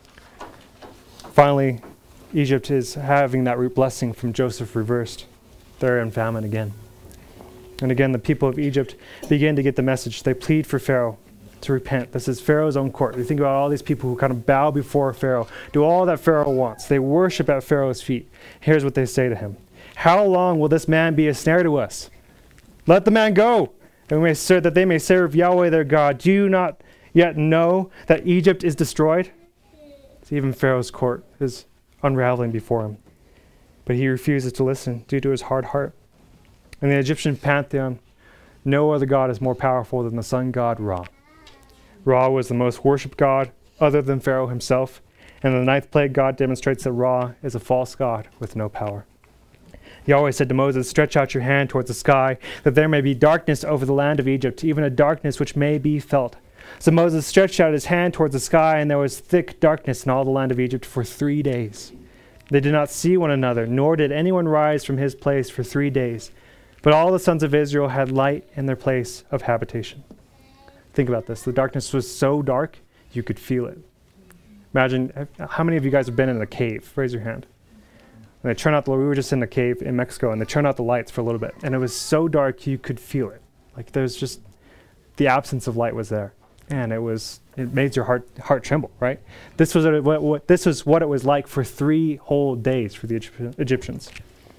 Finally, Egypt is having that root blessing from Joseph reversed. They're in famine again. And again, the people of Egypt begin to get the message. They plead for Pharaoh to repent. This is Pharaoh's own court. You think about all these people who kind of bow before Pharaoh, do all that Pharaoh wants. They worship at Pharaoh's feet. Here's what they say to him. How long will this man be a snare to us? Let the man go, and that they may serve Yahweh their God. Do you not yet know that Egypt is destroyed? So even Pharaoh's court is unraveling before him. But he refuses to listen due to his hard heart. In the Egyptian pantheon, no other god is more powerful than the sun god Ra. Ra was the most worshipped god other than Pharaoh himself. And in the ninth plague, God demonstrates that Ra is a false god with no power. Yahweh said to Moses, "Stretch out your hand towards the sky, that there may be darkness over the land of Egypt, even a darkness which may be felt." So Moses stretched out his hand towards the sky, and there was thick darkness in all the land of Egypt for 3 days. They did not see one another, nor did anyone rise from his place for 3 days. But all the sons of Israel had light in their place of habitation. Think about this. The darkness was so dark, you could feel it. Imagine, how many of you guys have been in a cave? Raise your hand. And they turn out we were just in a cave in Mexico, and they turned out the lights for a little bit. And it was so dark, you could feel it. Like there's just, the absence of light was there. And it made your heart tremble, right? This was what it was like for 3 whole days for the Egyptians.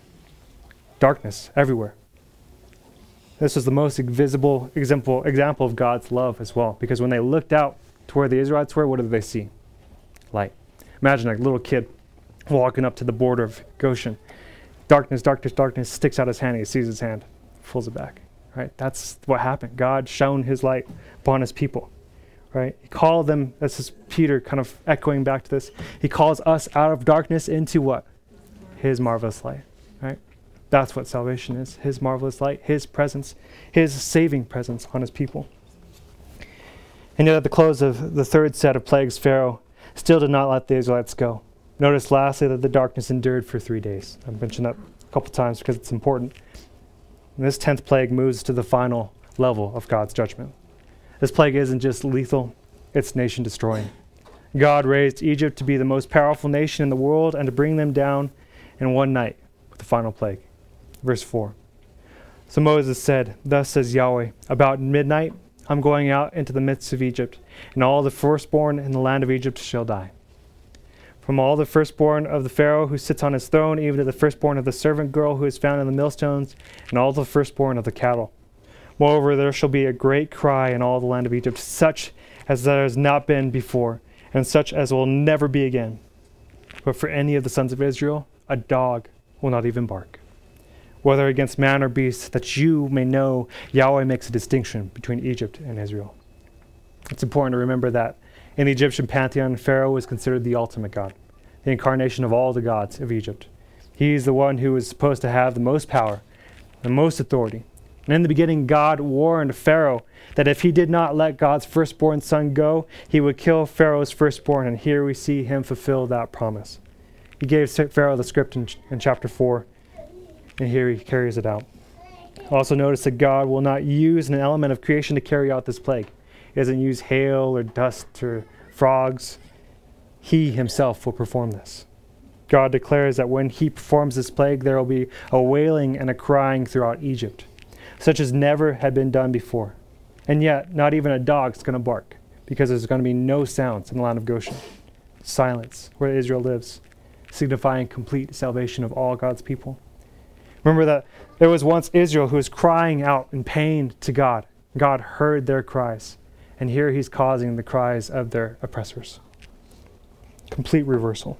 Darkness everywhere. This was the most visible example of God's love as well. Because when they looked out to where the Israelites were, what did they see? Light. Imagine a little kid walking up to the border of Goshen. Darkness, darkness, darkness, sticks out his hand, he sees his hand, pulls it back. Right? That's what happened. God shone his light upon his people. Right? He called them, this is Peter kind of echoing back to this, he calls us out of darkness into what? His marvelous light. Right? That's what salvation is. His marvelous light, his presence, his saving presence on his people. And yet at the close of the 3rd set of plagues, Pharaoh still did not let the Israelites go. Notice lastly that the darkness endured for 3 days. I've mentioned that a couple times because it's important. And this 10th plague moves to the final level of God's judgment. This plague isn't just lethal, it's nation destroying. God raised Egypt to be the most powerful nation in the world and to bring them down in one night with the final plague. Verse 4. So Moses said, "Thus says Yahweh, about midnight I'm going out into the midst of Egypt, and all the firstborn in the land of Egypt shall die. From all the firstborn of the Pharaoh who sits on his throne, even to the firstborn of the servant girl who is found in the millstones, and all the firstborn of the cattle. Moreover, there shall be a great cry in all the land of Egypt, such as there has not been before, and such as will never be again. But for any of the sons of Israel, a dog will not even bark, whether against man or beast, that you may know Yahweh makes a distinction between Egypt and Israel." It's important to remember that in the Egyptian pantheon, Pharaoh was considered the ultimate god, the incarnation of all the gods of Egypt. He's the one who was supposed to have the most power, the most authority. And in the beginning, God warned Pharaoh that if he did not let God's firstborn son go, he would kill Pharaoh's firstborn. And here we see him fulfill that promise. He gave Pharaoh the script in chapter 4, and here he carries it out. Also notice that God will not use an element of creation to carry out this plague. He doesn't use hail or dust or frogs. He himself will perform this. God declares that when he performs this plague, there will be a wailing and a crying throughout Egypt, such as never had been done before. And yet, not even a dog's going to bark, because there's going to be no sounds in the land of Goshen. Silence, where Israel lives, signifying complete salvation of all God's people. Remember that there was once Israel who was crying out in pain to God. God heard their cries, and here he's causing the cries of their oppressors. Complete reversal.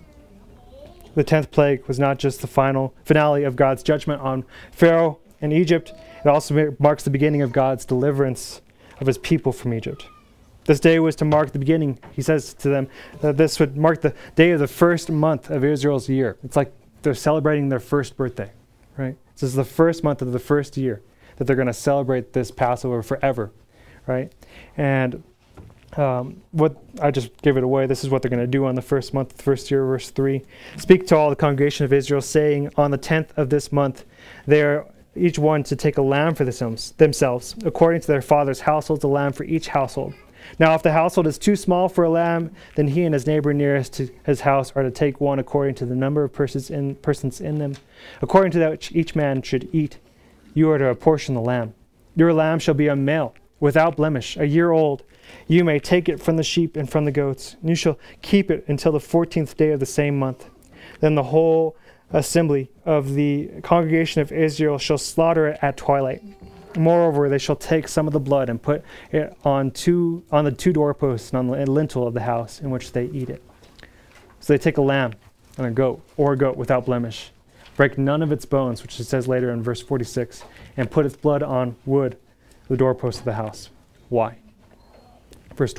The 10th plague was not just the finale of God's judgment on Pharaoh and Egypt. It also marks the beginning of God's deliverance of his people from Egypt. This day was to mark the beginning. He says to them that this would mark the day of the first month of Israel's year. It's like they're celebrating their first birthday, right? This is the first month of the first year that they're going to celebrate this Passover forever, right? And what I just gave it away. This is what they're going to do on the first month, the first year, verse 3. "Speak to all the congregation of Israel, saying, on the 10th of this month, they are each one to take a lamb for themselves, according to their father's households, a lamb for each household. Now, if the household is too small for a lamb, then he and his neighbor nearest to his house are to take one according to the number of persons in them. According to that which each man should eat, you are to apportion the lamb. Your lamb shall be a male, without blemish, a year old. You may take it from the sheep and from the goats. You shall keep it until the 14th day of the same month. Then the whole assembly of the congregation of Israel shall slaughter it at twilight. Moreover, they shall take some of the blood and put it on the 2 doorposts and on the lintel of the house in which they eat it. So they take a lamb and a goat, or a goat without blemish, break none of its bones, which it says later in verse 46, and put its blood on wood, the doorpost of the house. Why? Verse 12.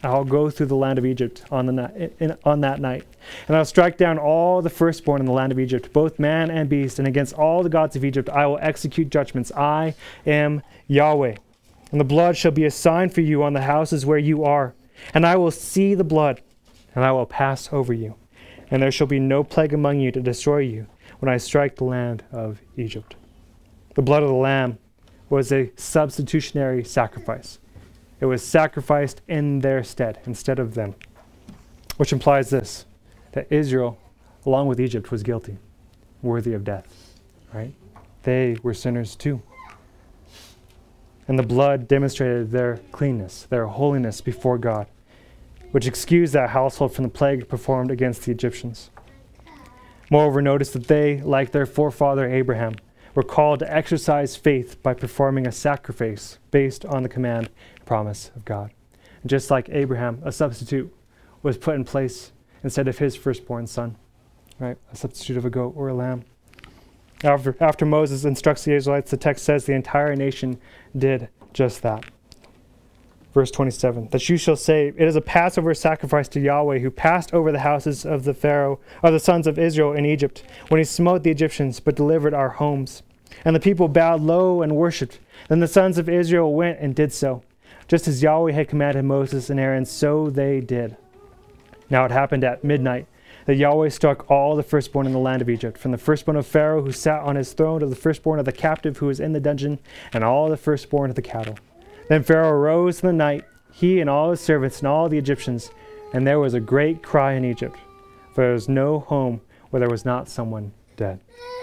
I'll go through the land of Egypt on that night, and I'll strike down all the firstborn in the land of Egypt, both man and beast, and against all the gods of Egypt I will execute judgments. I am Yahweh. And the blood shall be a sign for you on the houses where you are. And I will see the blood, and I will pass over you. And there shall be no plague among you to destroy you when I strike the land of Egypt. The blood of the lamb was a substitutionary sacrifice. It was sacrificed in their stead, instead of them. Which implies this, that Israel, along with Egypt, was guilty, worthy of death. Right? They were sinners too. And the blood demonstrated their cleanness, their holiness before God, which excused that household from the plague performed against the Egyptians. Moreover, notice that they, like their forefather Abraham, were called to exercise faith by performing a sacrifice based on the command and promise of God. And just like Abraham, a substitute was put in place instead of his firstborn son, right? A substitute of a goat or a lamb. After Moses instructs the Israelites, the text says the entire nation did just that. Verse 27, that you shall say, it is a Passover sacrifice to Yahweh, who passed over the houses of the sons of Israel in Egypt, when he smote the Egyptians, but delivered our homes. And the people bowed low and worshipped. Then the sons of Israel went and did so. Just as Yahweh had commanded Moses and Aaron, so they did. Now it happened at midnight, that Yahweh struck all the firstborn in the land of Egypt, from the firstborn of Pharaoh who sat on his throne to the firstborn of the captive who was in the dungeon, and all the firstborn of the cattle. Then Pharaoh arose in the night, he and all his servants and all the Egyptians, and there was a great cry in Egypt, for there was no home where there was not someone dead.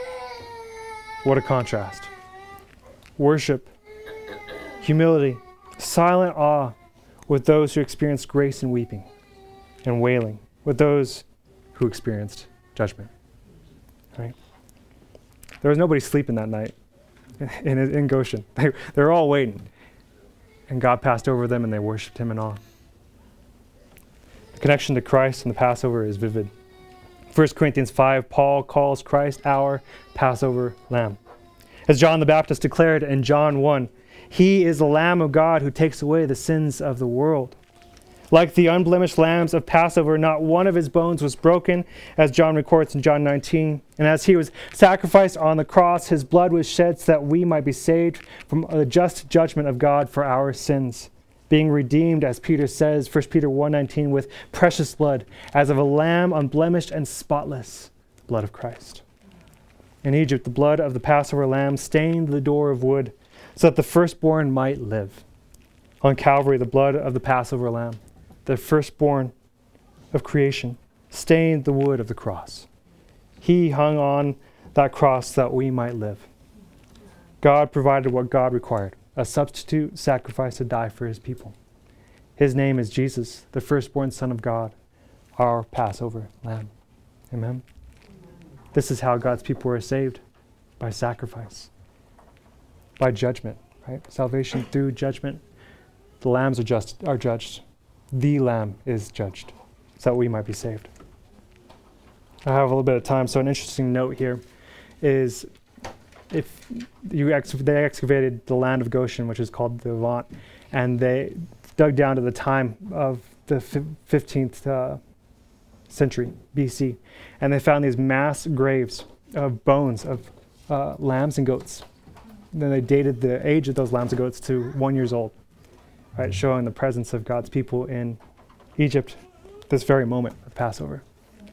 What a contrast. Worship, humility, silent awe with those who experienced grace and weeping and wailing, with those who experienced judgment. Right? There was nobody sleeping that night in Goshen. They were all waiting. And God passed over them and they worshipped him in awe. The connection to Christ and the Passover is vivid. 1 Corinthians 5, Paul calls Christ our Passover lamb. As John the Baptist declared in John 1, he is the Lamb of God who takes away the sins of the world. Like the unblemished lambs of Passover, not one of his bones was broken, as John records in John 19. And as he was sacrificed on the cross, his blood was shed so that we might be saved from the just judgment of God for our sins, being redeemed, as Peter says, 1 Peter 1:19, with precious blood, as of a lamb unblemished and spotless, the blood of Christ. In Egypt, the blood of the Passover lamb stained the door of wood so that the firstborn might live. On Calvary, the blood of the Passover lamb, the firstborn of creation, stained the wood of the cross. He hung on that cross so that we might live. God provided what God required, a substitute sacrifice to die for his people. His name is Jesus, the firstborn Son of God, our Passover lamb. Amen. This is how God's people were saved, by sacrifice, by judgment, right? Salvation through judgment. The lambs are judged. The Lamb is judged, so that we might be saved. I have a little bit of time, so an interesting note here is they excavated the land of Goshen, which is called the Levant, and they dug down to the time of the 15th century BC, and they found these mass graves of bones of lambs and goats. Then they dated the age of those lambs and goats to 1 year old. Right, showing the presence of God's people in Egypt, this very moment of Passover.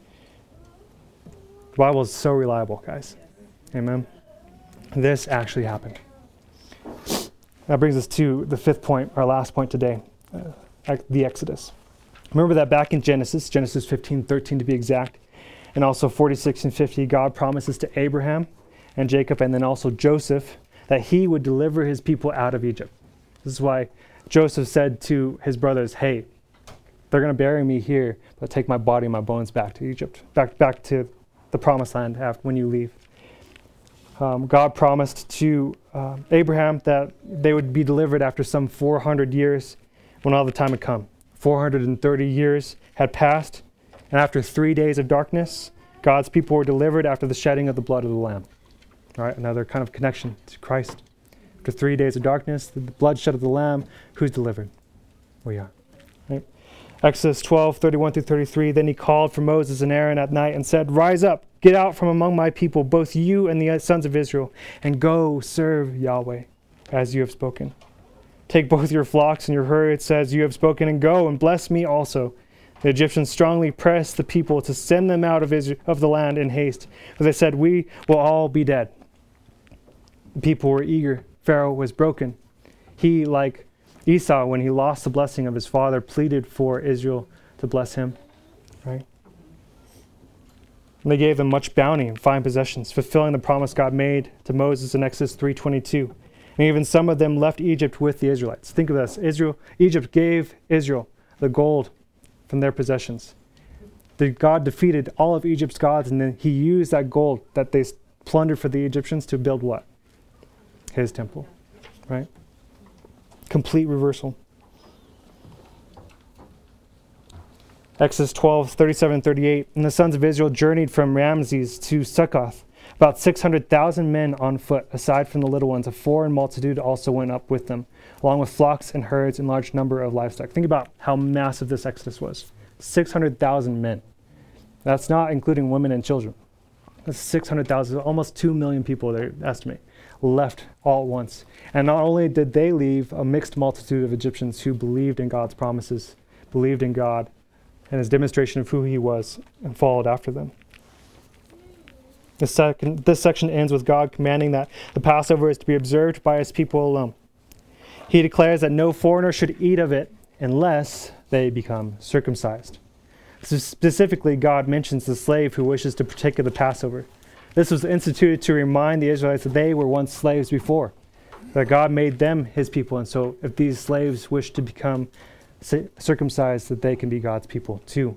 The Bible is so reliable, guys. Amen. This actually happened. That brings us to the fifth point, our last point today, the Exodus. Remember that back in Genesis 15:13 to be exact, and also 46 and 50, God promises to Abraham and Jacob, and then also Joseph, that he would deliver his people out of Egypt. This is why Joseph said to his brothers, hey, they're going to bury me here, but take my body and my bones back to Egypt, back to the promised land when you leave. God promised to Abraham that they would be delivered after some 400 years when all the time had come. 430 years had passed, and after 3 days of darkness, God's people were delivered after the shedding of the blood of the Lamb. All right, another kind of connection to Christ. After 3 days of darkness, the bloodshed of the Lamb, who's delivered? We are. Right? Exodus 12:31-33, then he called for Moses and Aaron at night and said, "Rise up, get out from among my people, both you and the sons of Israel, and go serve Yahweh, as you have spoken. Take both your flocks and your herds, as you have spoken, and go and bless me also." The Egyptians strongly pressed the people to send them out of the land in haste, for they said, "We will all be dead." The people were eager. Pharaoh was broken. He, like Esau, when he lost the blessing of his father, pleaded for Israel to bless him. Right? And they gave them much bounty and fine possessions, fulfilling the promise God made to Moses in Exodus 3:22. And even some of them left Egypt with the Israelites. Think of this. Egypt gave Israel the gold from their possessions. God defeated all of Egypt's gods, and then he used that gold that they plundered for the Egyptians to build what? His temple. Right? Complete reversal. Exodus 12:37-38. And the sons of Israel journeyed from Ramses to Succoth, about 600,000 men on foot. Aside from the little ones, a foreign multitude also went up with them, along with flocks and herds and large number of livestock. Think about how massive this exodus was. 600,000 men. That's not including women and children. That's 600,000, almost 2 million people, they estimate, left all at once. And not only did they leave, a mixed multitude of Egyptians who believed in God's promises, believed in God and his demonstration of who he was, and followed after them. This section ends with God commanding that the Passover is to be observed by his people alone. He declares that no foreigner should eat of it unless they become circumcised. Specifically, God mentions the slave who wishes to partake of the Passover. This was instituted to remind the Israelites that they were once slaves before, that God made them his people, and so if these slaves wish to become circumcised, that they can be God's people too.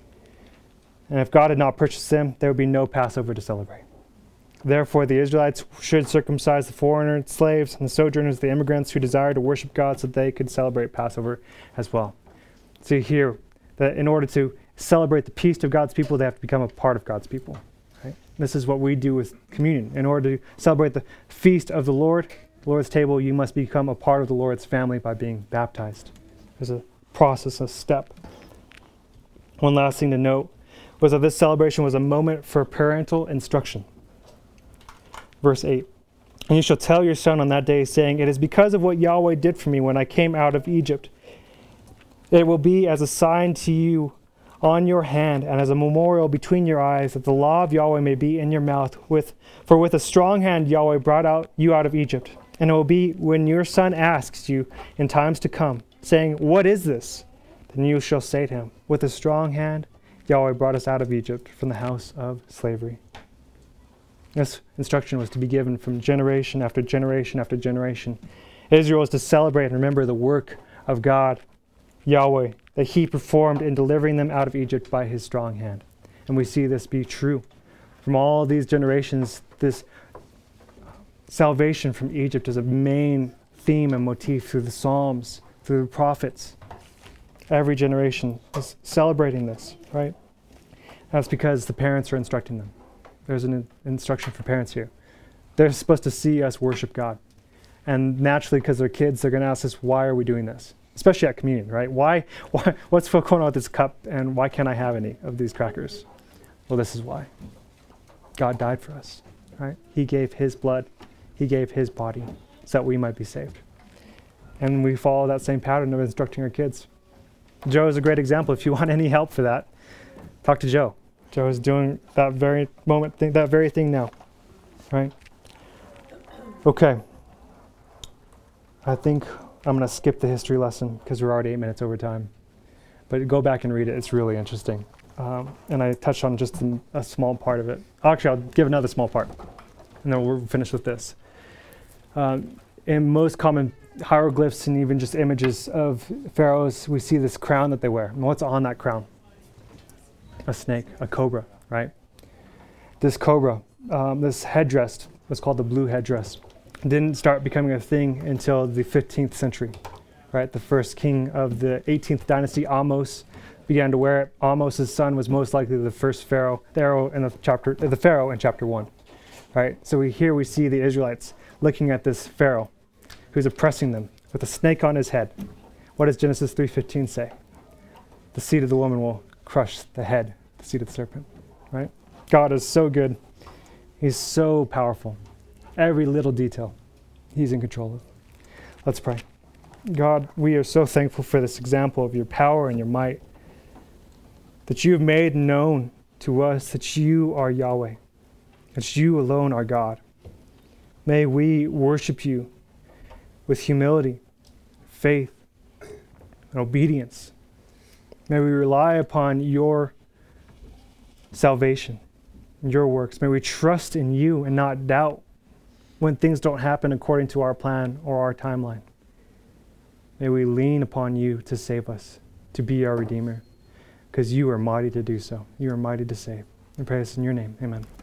And if God had not purchased them, there would be no Passover to celebrate. Therefore, the Israelites should circumcise the foreigner slaves and the sojourners, the immigrants who desire to worship God, so they could celebrate Passover as well. So here, that in order to celebrate the feast of God's people, they have to become a part of God's people. Right? This is what we do with communion. In order to celebrate the feast of the Lord's table, you must become a part of the Lord's family by being baptized. There's a process, a step. One last thing to note was that this celebration was a moment for parental instruction. Verse 8, and you shall tell your son on that day, saying, "It is because of what Yahweh did for me when I came out of Egypt. It will be as a sign to you on your hand and as a memorial between your eyes, that the law of Yahweh may be in your mouth. For with a strong hand Yahweh brought you out of Egypt. And it will be when your son asks you in times to come, saying, 'What is this?' Then you shall say to him, 'With a strong hand Yahweh brought us out of Egypt, from the house of slavery.'" This instruction was to be given from generation after generation after generation. Israel was to celebrate and remember the work of God, Yahweh, that he performed in delivering them out of Egypt by his strong hand. And we see this be true. From all these generations, this salvation from Egypt is a main theme and motif through the Psalms, through the prophets. Every generation is celebrating this, right? That's because the parents are instructing them. There's an instruction for parents here. They're supposed to see us worship God. And naturally, because they're kids, they're going to ask us, why are we doing this? Especially at communion, right? Why, what's going on with this cup, and why can't I have any of these crackers? Well, this is why. God died for us, right? He gave his blood. He gave his body so that we might be saved. And we follow that same pattern of instructing our kids. Joe is a great example. If you want any help for that, talk to Joe. Joe is doing that very thing now, right? Okay. I think I'm going to skip the history lesson because we're already 8 minutes over time. But go back and read it. It's really interesting. And I touched on just a small part of it. Actually, I'll give another small part, and then we'll finish with this. In most common hieroglyphs and even just images of pharaohs, we see this crown that they wear. And what's on that crown? A snake, a cobra, right? This cobra, this headdress was called the blue headdress. It didn't start becoming a thing until the 15th century, right? The first king of the 18th dynasty, Ahmose, began to wear it. Ahmose's son was most likely the first pharaoh, the pharaoh in chapter 1, right? So here we see the Israelites looking at this pharaoh who's oppressing them with a snake on his head. What does Genesis 3:15 say? the seed of the woman will crush the head, the seed of the serpent, right? God is so good. He's so powerful. Every little detail he's in control of. Let's pray. God, we are so thankful for this example of your power and your might, that you have made known to us that you are Yahweh, that you alone are God. May we worship you with humility, faith, and obedience. May we rely upon your salvation, your works. May we trust in you and not doubt when things don't happen according to our plan or our timeline. May we lean upon you to save us, to be our Redeemer, because you are mighty to do so. You are mighty to save. We pray this in your name. Amen.